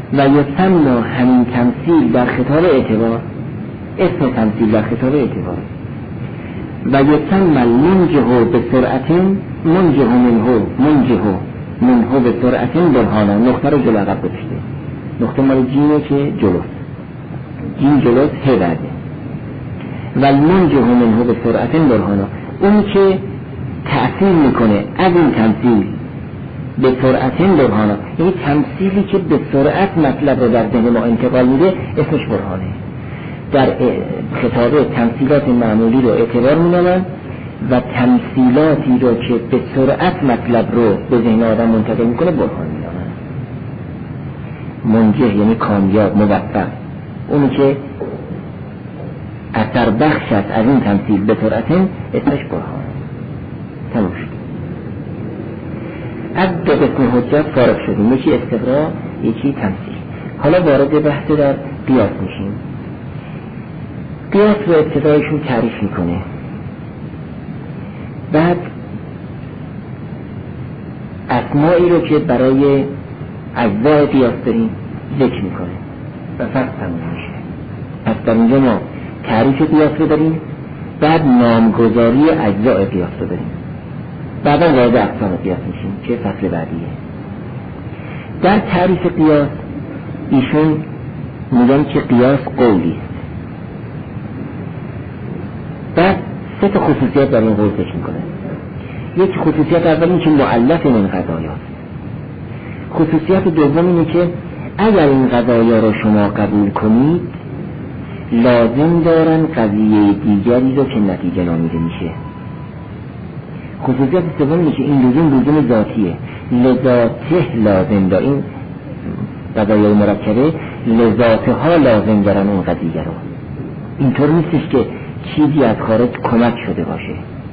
و یسمى همین تمثیل در خطاب اعتبار، اسم تمثیل در خطاب اعتبار. و یسمى المنجه به سرعت منجه منه منجه منه به سرعت برهانا. نقطه رو جلو عقب گذاشته، نقطه مال جینه که جلوست، جین جلوست، ه بعده. و المنجه منه به سرعت برهانا، اون که تأثیر میکنه از این تمثیل به سرعت برهانا، یعنی تمثیلی که به سرعت مطلب رو در ذهن ما انتقال میده اسمش برهانه. در خطابه تمثیلات معمولی رو اعتبار مینامن و تمثیلاتی رو که به سرعت مطلب رو به ذهن آدم منتقل میکنه برهان مینامن. منجه یعنی کامیاب، موفق، اونی که اثر بخش است از این تمثیل به سرعت اسمش برهان. تموم شد. از دو قسم حجت فارغ شدیم، یکی استقرا، یکی تمثیل. حالا وارد بحث در قیاس میشیم. قیاس رو ابتدایشون تعریف میکنه، بعد اسمایی رو که برای اجزای قیاس داریم ذکر میکنه و فقط تموم میشه. پس در اینجا ما تعریف قیاس رو داریم، بعد نامگذاری اجزای قیاس رو داریم، بعدا وارد اقسام قیاس میشیم که فصل بعدیه. در تعریف قیاس ایشون میگن که قیاس قولی است. بعد سه تا خصوصیت در این قول ذکر میکنه. یک خصوصیت اول این که مؤلف من قضایاست. خصوصیت دوم اینه که اگر این قضایا رو شما قبول کنید لازم دارن قضیه دیگری رو که نتیجه نامیده میشه. خصوصیت سوم اینه که این لزوم لزوم ذاتیه، لذاته لازم داره. این قضایای مرکبه لذاته ها لازم دارن اون قضیه رو. اینطور نیستش که چیزی از خارج کمک شده باشه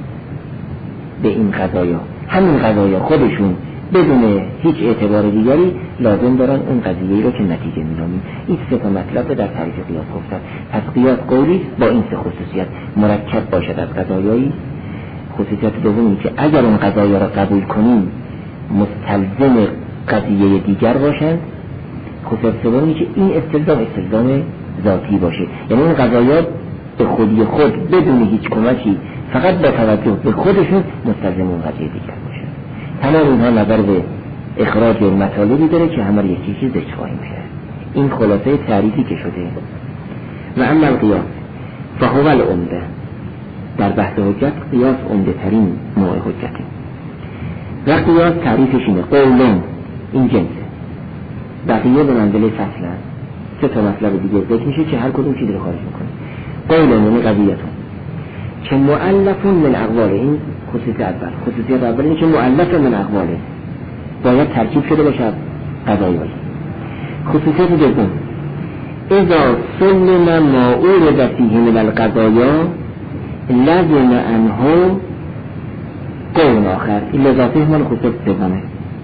به این قضایا. همین قضایا خودشون بدون هیچ اعتبار دیگری لازم دارن اون قضیه‌ای رو که نتیجه می‌نامیم. این سه تا مطلب رو در تعریف قیاس گفتن. پس قیاس قولی با این سه خصوصیت مرکب باشد از قضایایی. خصوصیت دومی که اگر اون قضایا رو قبول کنیم مستلزم قضیه دیگر باشند. خصوصیت سومی که این استلزام استلزام ذاتی باشه، یعنی این قضایا به خودی خود بدون هیچ کمکی فقط با توجه به خودشون مستلزم اون قضیه دیگر باشه. تمام اینها نظر به اخراج مطالبی داره که همه یکی چیز ذکر خواهیم کرد. این خلاصه تعریفی که شده. و اما القیاس فهو العمده. در بحث حجت قیاس عمده ترین نوع حجته. و قیاس تعریفش اینه قولن، این جنسه، بقیه به منزله فصل هست. سه تا مطلب دیگه ذکر میشه که هر کدوم چیزی رو خارج میکنه. قولن یعنی قضیتون که مؤلفون من اقواله. این خصوصیت اول. خصوصیت اول اینه که مؤلف من اقواله، باید ترکیب شده باشه قضایی باشه. خصوصیت دوم اذا سلم ما اورد فیه من القضایا لزم عنه قول آخر. این لذاته مال خصوصیت دومه.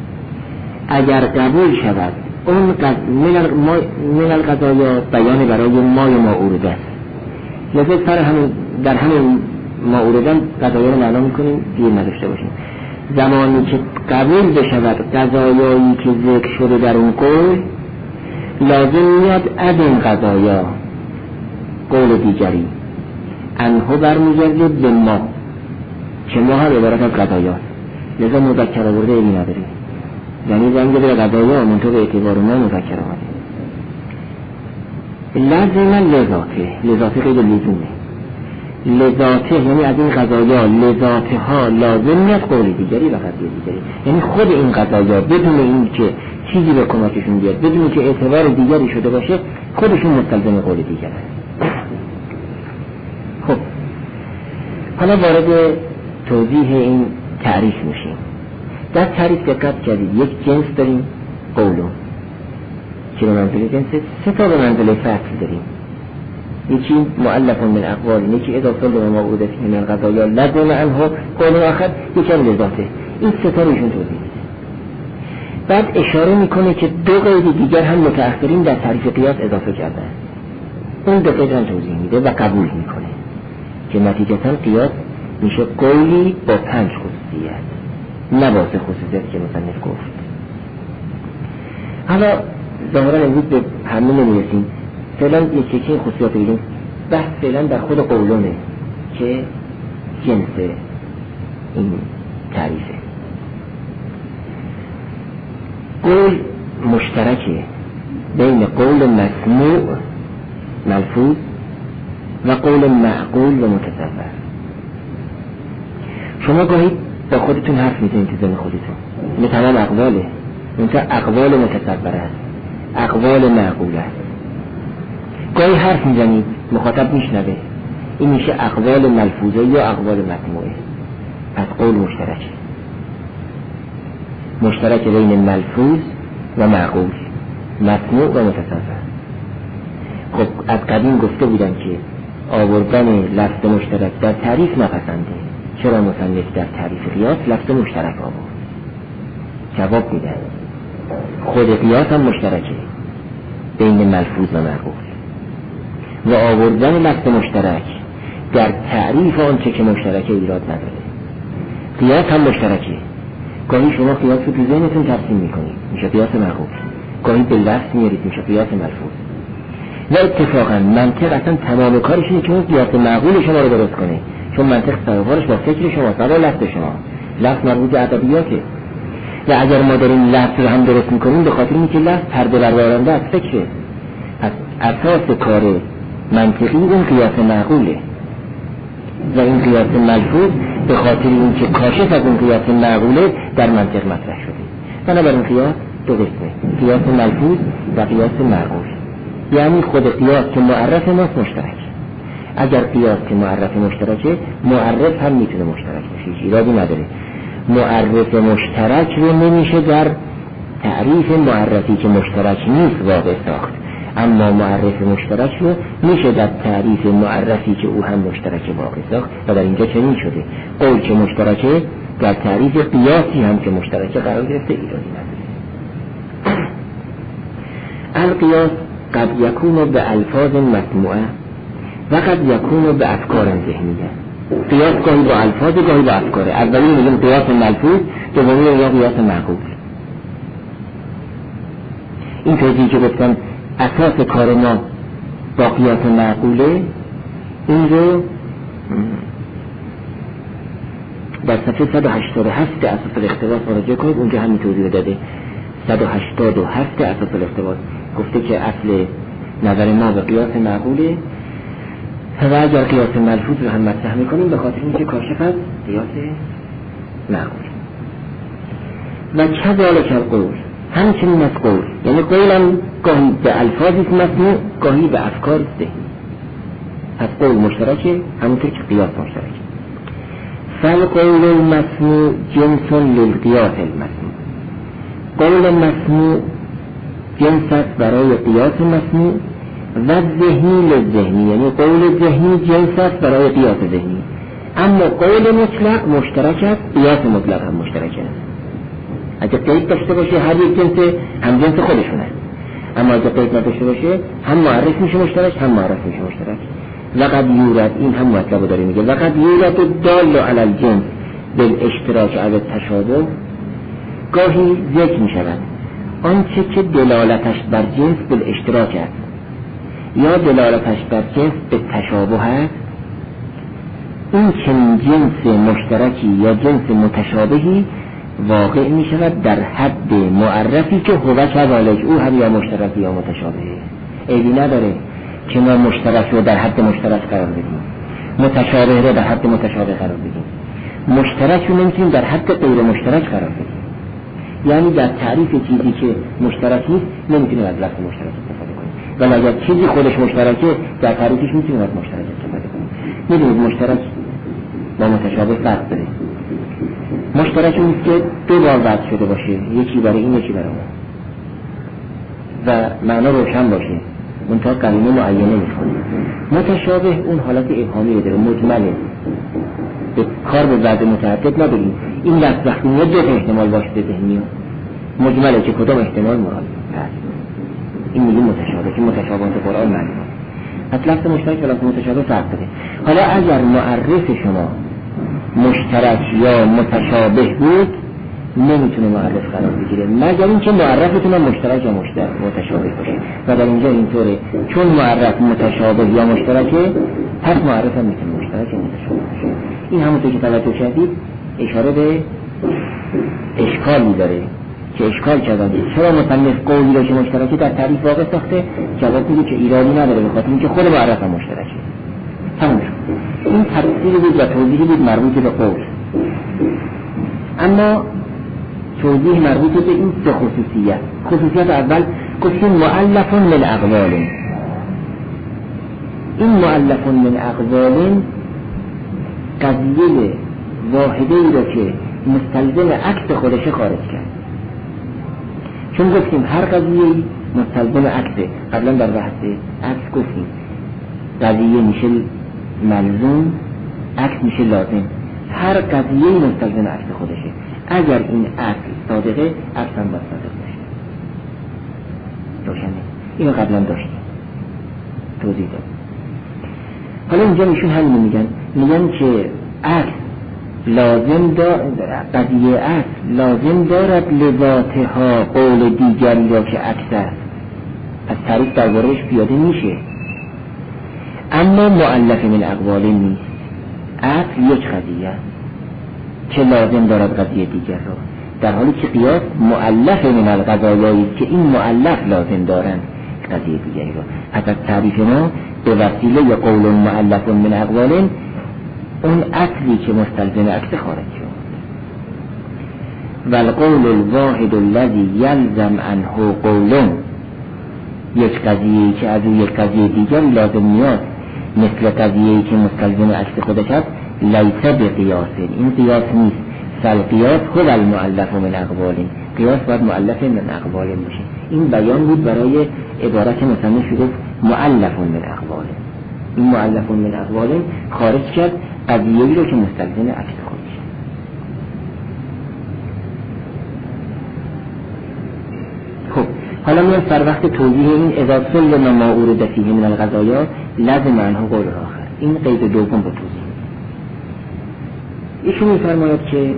اگر قبول شود اون قض... من القضایا بیان برای ما یا ما اورده است. لذا سر همون در همون ما اوردن قضایا رو معنا میکنیم دیر نداشته باشیم. زمانی که قبول بشود قضایایی که ذکر شده در اون قول لازم میاد از این قضایا قول دیگری انهو برمیگرده به ما که ما هم عبارت از قضایاست. لذا مذکر آورده ایلی نداریم، یعنی زنگ به قضایا منطور اعتبار ما مذکر آورده. لازم لذاته، لذاته قید لزومه. لذاته یعنی از این قضایا لذاته ها لازم نیست قول دیگری و قضیه دیگری، یعنی خود این قضایا بدون این که چیزی به کمکشون بیاد، بدون که اعتبار دیگری شده باشه خودشون مستلزم قول دیگر هست. خب حالا وارد توضیح این تعریف میشیم. در تعریف دقت کردید یک جنس داریم قولو که به منزله جنس، سه تا به منزله فصل داریم. یکی مؤلف من اقوال، یکی اضافه به ما اوده فیه من القضایا لزم عنه قول آخر، یکی هم لذاته. این سه تا روشون توضیح میده. بعد اشاره میکنه که دو قید دیگر هم متأخرین در تعریف قیاس اضافه کردن. اون دو قید هم توضیح میده و قبول میکنه که نتیجتا قیاس میشه قولی با پنج خصوصیت، نه با سه خصوصیت که مصنف گفت. حالا ظاهرا امروز به همه نمیرسیم. فعلا یک یکی خصوصیات بگیم. بحث فعلا در خود قولونه که جنس این تعریفه. قول مشترکه بین قول مسموع ملفوظ و قول معقول و متصور. شما گاهی با خودتون حرف میزنید تو ذهن خودتون، این تمام اقواله، این تا اقوال متصور است، اقوال معقول است. گاهی حرف میزنید مخاطب میشنوه، این میشه اقوال ملفوظه یا اقوال مسموعه. پس قول مشترکه، مشترک بین ملفوظ و معقول، مسموع و متصور. خب از قدیم گفته بودن که آوردن لفظ مشترک در تعریف نپسنده. چرا مصنف در تعریف قیاس لفظ مشترک آورد؟ جواب میدن خود قیاس هم مشترکه بین ملفوظ و معقول و آوردن لفظ مشترک در تعریف آنچه که مشترکه ایراد نداره. قیاس هم مشترکه. گاهی شما قیاس رو تو ذهنتون ترسیم میکنید، میشه قیاس معقول. گاهی به لفظ میارید، میشه قیاس ملفوظ. و اتفاقا منطق اصلا تمام کارش اینه که اون قیاس معقول شما رو درست کنه، چون منطق سوارش با فکر شما، با لفظ شما. لفظ مربوط به ادبیاته و اگر ما داریم لفظ رو هم درست میکنیم به خاطر اینکه لفظ پرده برآورنده از فکره. پس اساس کار منطقی اون قیاس معقوله و این قیاس ملفوظ به خاطر اینکه کاشف از اون قیاس معقوله در منطق مطرح شده. بنابراین قیاس دو قسمه، قیاس ملفوظ و قیاس معقول. یعنی خود قیاس که معرف ماست مشترک. اگر قیاس که معرف مشترکه، معرف هم میتونه مشترک باشه، هیچ ایرادی نداره. معرف مشترک رو نمیشه در تعریف معرفی که مشترک نیست واقع ساخت، اما معرف مشترک رو میشه در تعریف معرفی که او هم مشترک واقع ساخت و در اینجا چنین شده. قول که مشترکه در تعریف قیاسی هم که مشترکه قرار گرفته، ایرادی نداره. القیاس قد یکون به الفاظ مسموعه و قد یکون به افکار ذهنیه. قیاس گاهی با الفاظ گاهی با افکاره. اولی میگیم قیاس ملفوظ، دومی یا قیاس معقول. این توضیحی که گفتم اساس کار ما با قیاس معقوله، این رو در صفحه صد و هشتاد و هفت اساس الاقتباس مراجعه کنید، اونجا همین توضیح داده. صد و هشتاد و هفت اساس الاقتباس گفته که اصل نظر ما به قیاس معقوله و اگر قیاس ملفوظ رو هم مطرح میکنیم به خاطر اینکه کاشف از قیاس معقول. و کذالک القول، همچنین از قول، یعنی قول هم گاهی به الفاظی مسموع گاهی به افکار ذهنی. پس قول مشترکه همونطور که قیاس مشترکه. فالقول المسموع جنس للقیاس المسموع. قول مسموع جنس است برای قیاس مسموع و ذهنی للذهنی، یعنی قول ذهنی جنس است برای قیاس ذهنی. اما قول مطلق مشترک است، قیاس مطلق هم مشترک است. اگه قید داشته باشه هر یک جنس هم جنس خودشونه، اما اگه قید نداشته باشه هم معرف میشه مشترک هم معرف میشه مشترک. وقد یورد، این هم مطلب داره میگه، وقد یورد دال علی الجنس بالاشتراک علی التشابه. گاهی ذکر میشود آنچه که دلالتش بر جنس بالاشتراک است یا دلالتش بر جنس به تشابه است، این چنین جنس مشترکی یا جنس متشابهی واقع می شود در حد معرفی که هو کذالک، او هم یا مشترک یا متشابهه. عیبی نداره که ما مشترک رو در حد مشترک قرار بدیم، متشابه رو در حد متشابه قرار بدیم، مشترک رو نمیتونیم در حد غیر مشترک قرار بدیم. یعنی در تعریف چیزی که مشترک نیست نمیتونیم از لفظ مشترک استفاده کنیم، ولی اگر چیزی خودش مشترکه در تعریفش میتونیم از مشترک استفاده کنیم. میدونید مشترک با متشابه فرق داره. مشترک اون که دو بار وضع شده باشه، یکی برای این یکی برای اون و معنا روشن باشه، منتها قرینه معینه میکنه. متشابه اون حالت ابهامی داره، مجمله، به کار به وضع متعدد نداریم. این لفظ وقتی میاد دو احتمال باشه ذهنی مجمله که کدام احتمال مراد هست، این میگیم متشابه که متشابهات قرآن معلومه. پس لفظ مشترک و لفظ متشابه فرق داره. حالا اگر معرف شما مشترک یا متشابه بود نمیتونه معرف قرار بگیره مگر اینکه معرفتون مشترک یا مشترک متشابه باشه و در اینجا اینطوره چون معرف متشابه یا مشترکه پس معرف هم میتونه مشترک یا متشابه باشه. این همونطور که توجه کردید اشاره به اشکالی داره که اشکال کردن چرا مصنف قولی رو که مشترکه در تعریف واقع ساخته؟ جواب میده که ایرادی نداره به خاطر اینکه خود معرف هم مشترکه. همون این تفسیری بود و توضیحی بود مربوط به قول. اما توضیح مربوط به این سه خصوصیت. خصوصیت اول گفتیم مؤلف من اقوال. این مؤلف من اقوال قضیه واحده ای را که مستلزم عکس خودش خارج کرد. چون گفتیم هر قضیه مستلزم عکسه. قبلا در بحث عکس گفتیم قضیه میشه ملزوم، عکس میشه لازم. هر قضیه مستلزم عکس خودشه. اگر این عکس صادقه، عکس هم باید صادق باشه. روشنه. اینو قبلا داشتیم توضیح داد. حالا اینجا میشون همین میگن میگن که عکس لازم دارد، قضیه عکس لازم دارد لذاتها قول دیگری را که عکس است. از تعریف درباره‌اش پیاده میشه، اما مؤلف من اقوال نیست. عکس یک قضیه است که لازم دارد قضیه دیگر را، در حالی که قیاس مؤلف من القضایایی که این مؤلف لازم دارند قضیه دیگری را. پس از تعریف ما به وسیله قول مؤلف من اقوال اون اصلی که مستلزم عکس خارج شد. والقول الواحد الذي يلزم عنه قول، یک قضیه‌ای که از یک قضیه دیگر لازم میاد مثل قضیه‌ای که مستلزم عکس خودش است لیس بقیاس. این قیاس نیست. فالقیاس هو المؤلف من اقوال. قیاس باید مؤلف من اقوال باشه. این بیان بود برای عبارت مصنف گفت مؤلف من اقوال. این مؤلف من اقوال خارج کرد قضیه‌ای رو که مستلزم عکس خودش. خب حالا میان سر وقت توضیح این اذا سلم ما ورد فیه من القضایا لازم عنه قول آخر. این قید دوم با توضیح. ایشون میفرماید که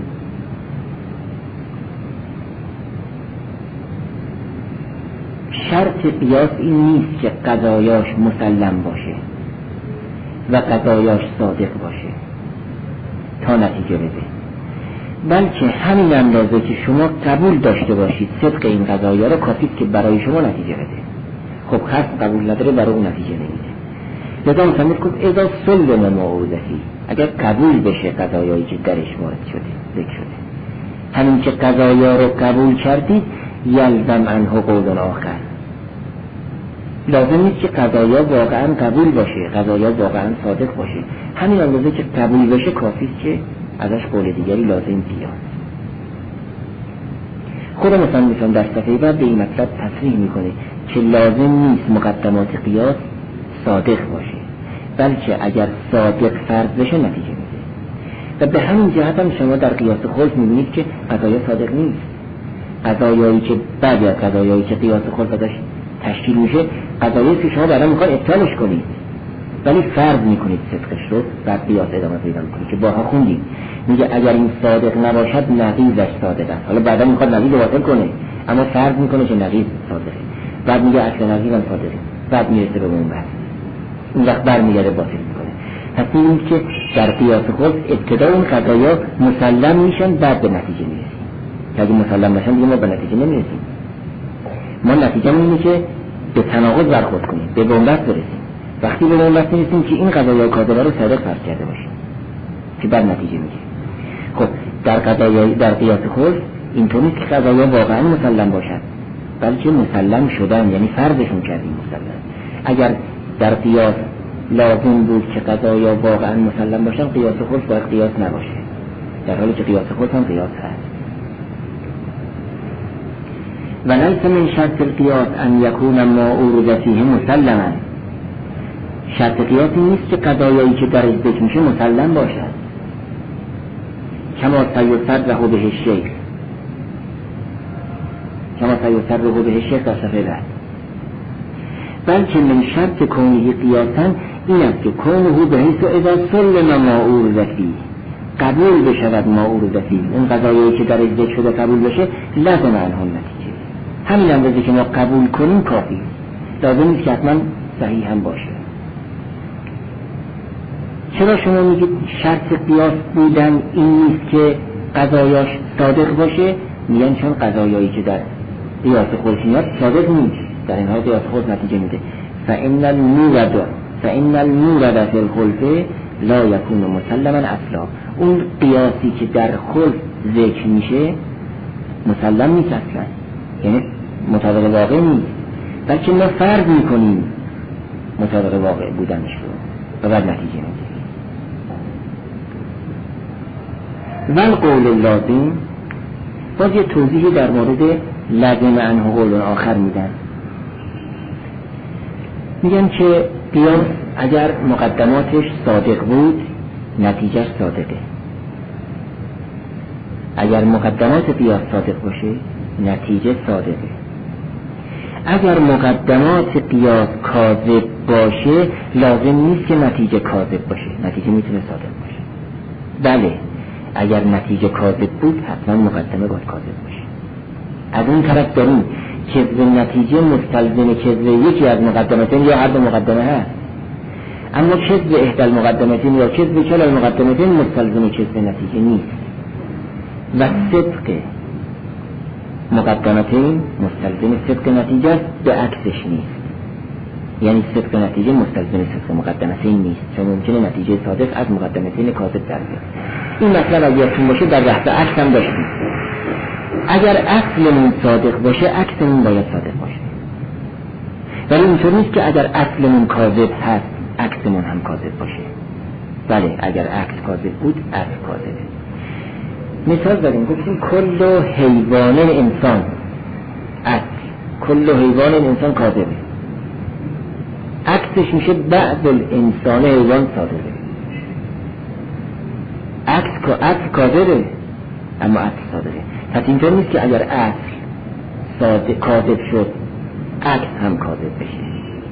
شرط قیاس این نیست که قضایاش مسلم باشه و قضایاش صادق باشه تا نتیجه بده، بلکه همین اندازه که شما قبول داشته باشید صدق این قضایا رو کافیست که برای شما نتیجه بده. خب خاص قبول نداره برای اون نتیجه نمیده. لذا مصنف گفت اذا سلم ما ورد فیه، اگر قبول بشه قضایایی که درش وارد شده ذکر شده، همین که قضایا رو قبول کردید یلزم عنه قول آخر. لازم نیست که قضایا واقعا قبول باشه، قضایا واقعا صادق باشه. همین اندازه که قبول بشه کافیست که ازش قول دیگری لازم بیاد. خود مصنف در صفحه بعد به این مطلب تصریح میکنه که لازم نیست مقدمات قیاس صادق باشه، بلکه اگر صادق فرض بشه نتیجه میده. و به همین جهت هم شما در قیاس خلف میبینید که قضایا صادق نیست. قضایایی که بعد از قضایایی که قیاس خلف ازش تشکیل میشه قضایی که شما بعدا میخواید ابطالش کنید ولی فرض میکنید صدقش رو، بعد قیاس ادامه پیدا میکنید که باها خوندید. میگه اگر این صادق نباشد نقیضش صادق است. حالا بعدا میخواد نقیض رو باطل کنه اما فرض میکنه که نقیض صادقه، بعد میگه اصل نقیض هم صادقه، بعد میرسه به اون بحث، اون وقت برمیگرده باطل میکنه. پس این که در قیاس خود ابتدا اون قضایا مسلم میشن بعد به نتیجه میرسیم. که اگه مسلم باشن دیگه ما به نتیجه نمیرسیم. ما نتیجه اینه که به تناقض برخورد کنیم، به بنبست برسیم. وقتی به بنبست میرسیم که این قضایای کاذبه رو صادق فرض کرده باشیم که بعد نتیجه میگیریم. خب در قضایای در قیاس خود اینطور نیست که قضایا واقعا مسلم باشد، بلکه مسلم شدن، یعنی فرضشون کردیم مسلم. اگر در قیاس لازم بود که قضایا واقعا مسلم باشن قیاس خود باید قیاس نباشه، در حالی که قیاس خود هم قیاس هست. و لیس من شرط القیاس ان یکون ما اورد فیه مسلما. شرط قیاسی نیست که قضایایی که درش ذکر میشه مسلم باشد، کما سیصرح به الشیخ کما سیصرح به الشیخ در صفحه بعد. بلکه من شرط کونه قیاسا این است که کونه به حیث اذا سلم ما اورد فیه، قبول بشود ما اورد فیه، اون قضایایی که در ذکر شده قبول بشه، لازم عنه نتیجه. همین اندازه که ما قبول کنیم کافی، لازم نیست که حتما صحیح هم باشه. چرا شما میگید شرط قیاس بودن این نیست که قضایاش صادق باشه؟ میگن چون قضایایی که در قیاس خلق میاد صادق نیست، در این حال قیاس خلق نتیجه میده. فإن المورد فإن المورد فی الخلق لا یکون مسلما اصلا. اون قیاسی که در خلق ذکر میشه مسلم نیست اصلا، یعنی مطابق واقع نیست، بلکه ما فرض میکنیم مطابق واقع بودنش رو و بعد نتیجه میگیریم. والقول اللازم، باز یه توضیحی در مورد لازم عنه قول آخر میدن. میگن که قیاس اگر مقدماتش صادق بود نتیجهش صادقه، اگر مقدمات قیاس صادق باشه نتیجه صادقه. اگر مقدمات قیاس کاذب باشه لازم نیست که نتیجه کاذب باشه، نتیجه میتونه صادق باشه. بله اگر نتیجه کاذب بود حتما مقدمه باید کاذب باشه. از اون طرف داریم کذب نتیجه مستلزم کذب یکی از مقدمتین یا هر دو مقدمه هست، اما کذب احدى المقدمتین یا کذب کلا المقدمتین مستلزم کذب نتیجه نیست. و صدق مقدمتین مستلزم صدق نتیجه است، به عکسش نیست. یعنی صدق نتیجه مستلزم صدق مقدمتین نیست، چون ممکنه نتیجه صادق از مقدمتین کاذب در بیاد. این مطلب اگر یادتون باشه در بحث عکس هم داشتیم. اگر اصلمون صادق باشه عکسمون باید صادق باشه، ولی اینطور نیست که اگر اصلمون کاذب هست عکسمون هم کاذب باشه. بله اگر عکس کاذب بود اصل کاذبه. مثال داریم گفتیم کل حیوان انسان اصل، کل حیوان انسان کاذبه، عکسش میشه بعض الانسان حیوان صادقه. عکس که اصل کاذبه اما اصل صادقه. پس اینطور نیست که اگر اصل صادق کاذب شد عکس هم کاذب بشه،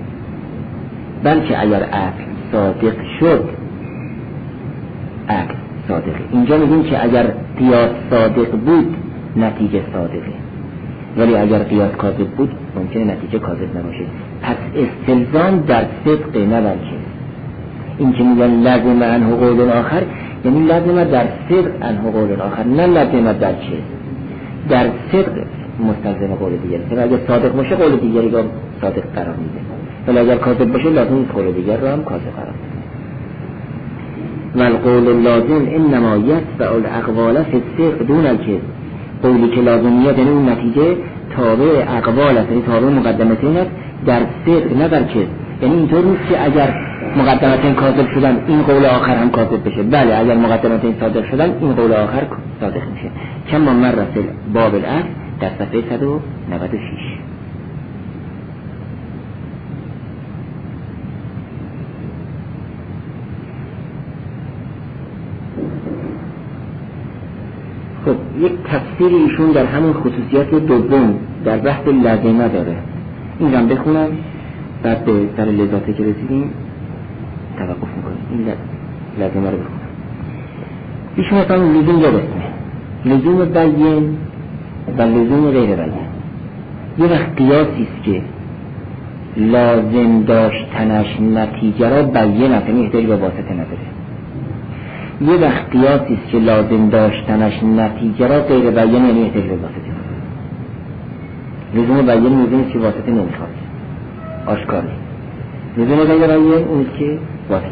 بلکه اگر اصل صادق شد عکس صادقه. اینجا میگیم که اگر قیاس صادق بود نتیجه صادقه، ولی اگر قیاس کاذب بود ممکنه نتیجه کاذب نباشه. پس استلزام در صدق نه در چیز. این که میگن لازم عنه قول آخر یعنی لازم در صدق عنه قول آخر، نه لازم در چیز. در صدق مستلزم قول دیگری، یعنی اگر صادق باشه قول دیگری رو صادق قرار میده، ولی اگر کاذب باشه لازم نیست قول دیگر رو هم کاذب قرار میده. والقول اللازم انما یتبع الاقوال فی الصدق دون الکذب. قولی که لازمیت یعنی اون نتیجه تابع اقوال است، یعنی تابع مقدمتین است در صدق نه در کذب. یعنی اینطور نیست که اگر مقدمتین کاذب شدن این قول آخر هم کاذب بشه. بله اگر مقدمتین صادق شدن این قول آخر صادق میشه. کما مرسل باب الاصل در صفحه صد و نود و شش. خب یک تفسیر ایشون در همون خصوصیات دوم در بحث لازمه داره. این هم بخونم بعد به سر لذاته که رسیدیم توقف میکنیم. این لازمه رو بخونم. ایشون اصلا لزوم دو قسمه، لزوم بیان و لزوم غیر بیان. یه وقت قیاسی است که لازم داشتنش نتیجه را بیان است، یعنی احتیاج به واسطه نداره. یه وقت قیاسی است که لازم داشتنش نتیجه را غیر بیان، یعنی احتیاج به واسطه نداره. لزوم بیان لزومی است که واسطه نمیخواد، آشکاره. لزوم غیر بیان اون است که واسطه.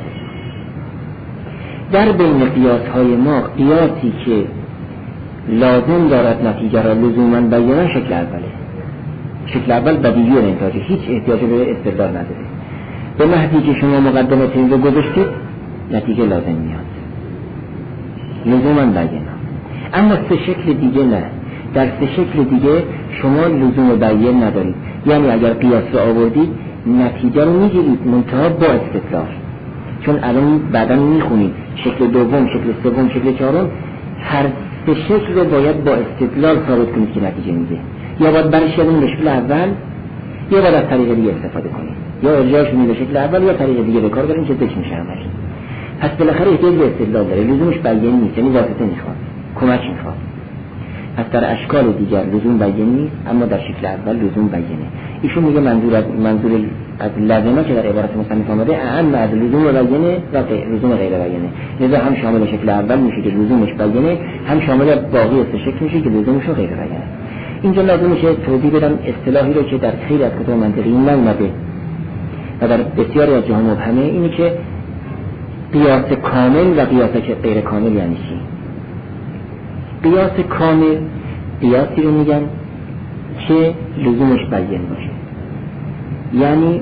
در بین قیاس های ما قیاسی که لازم دارد نتیجه را لزوما بیان شکل اوله. شکل اول بدیهی و انتاجی، هیچ احتیاج به استدلال نداره. به محضی که شما مقدمتین رو گذاشتید نتیجه لازم میاد، لزوما بیان. اما سه شکل دیگه نه. در سه شکل دیگه شما لزوم بیان ندارید، یعنی اگر قیاس رو آوردید نتیجه رو میگیرید منتها با استدلال. چون الان بعدا میخونید شکل دوم، شکل سوم، شکل چهارم، هر سه شکل رو باید با استدلال ثابت کنید که نتیجه میده. یا باید برشگردید به شکل اول یا باید از طریق دیگه استفاده کنید، یا ارجاعش میده به شکل اول یا طریق دیگه به کار برید که ذکر میشه همش. پس بالاخره احتیاج به استدلال داره، لزومش بیان نیست، یعنی واسطه میخواد، کمک میخواد. پس در اشکال دیگر لزوم بیان نیست، اما در شکل اول لزوم بیانه. ایشون میگه منظور از منظور از لازمه که در عبارت مصنف آمده اعم از لزوم بیانه و لزوم غیر بیانه، لذا هم شامل شکل اول میشه که لزومش بیانه، هم شامل باقی سه شکل میشه که لزومش غیر بیانه. اینجا لازم میشه توضیح بدم اصطلاحی رو که در خیلی از کتب منطقی نیامده و در بسیاری از جاها مبهمه، اینه که قیاس کامل و قیاس غیر کامل یعنی چی؟ قیاس کامل قیاسی رو میگن که لزومش بیان باشه، یعنی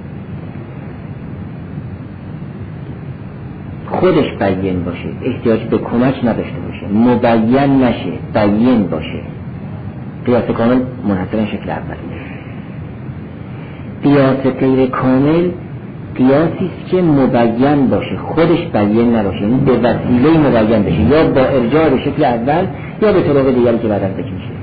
خودش بیان باشه، احتیاج به کمک نداشته باشه، مبین نشه، بیان باشه. قیاس کامل منحصرا شکل اولی. قیاس غیر کامل قیاسی است که مبین باشه، خودش بیان نباشه، یعنی به وسیله مبین بشه، یا با ارجاع به شکل اول یا به طرق دیگری که بعداً ذکر میشه.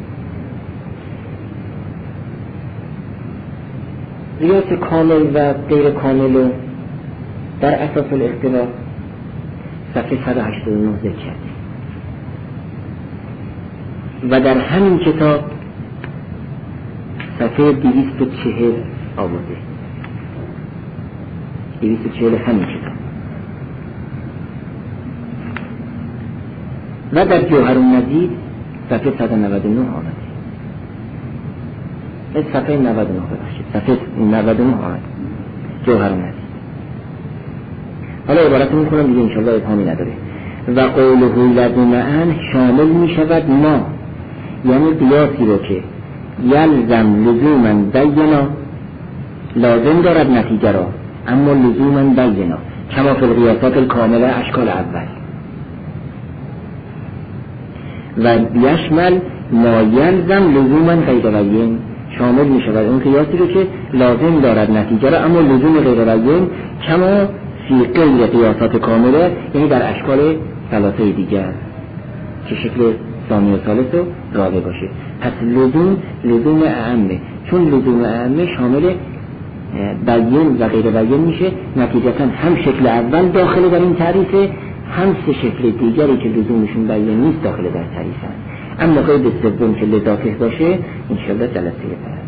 قیاس کامل و غیر کامل در اساس الاختلاف صفحه صد و هشتاد و نه ذکر کردیم و در همین کتاب صفحه دویست و چهل آورده، دویست و چهل همین کتاب. و در جوهرالنظیر صفحه صد و نود و نه آمده، صفحه نود و نه ببخشید صفحه نود و نه آمده جوهرالنظیر. حالا عبارت میکنم دیگه انشاءالله ابهامی نداره. و قوله لزومن شامل میشود ما، یعنی قیاسی رو که یلزم لزومن بینا، لازم دارد نتیجه را اما لزومن بینا، کما فی القیاسات الکامله اشکال اول. و یشمل ما یلزم لزومن غیر بیان، شامل می شود اون قیاسی رو که لازم دارد نتیجه را اما لزوم غیر بیان، کما فی غیر قیاسات کامله، یعنی در اشکال ثلاثه دیگر که شکل ثانی و ثالث و رابع باشه. پس لزوم لزوم اعمه، چون لزوم اعمه شامل بیان و غیر بیان میشه، نتیجتا هم شکل اول داخل در این تعریفه، هم سه شکل دیگری که لزومشون بیان نیست داخل در تعریفه. اما قید سوم که لذاته باشه انشاءالله جلسه بعد.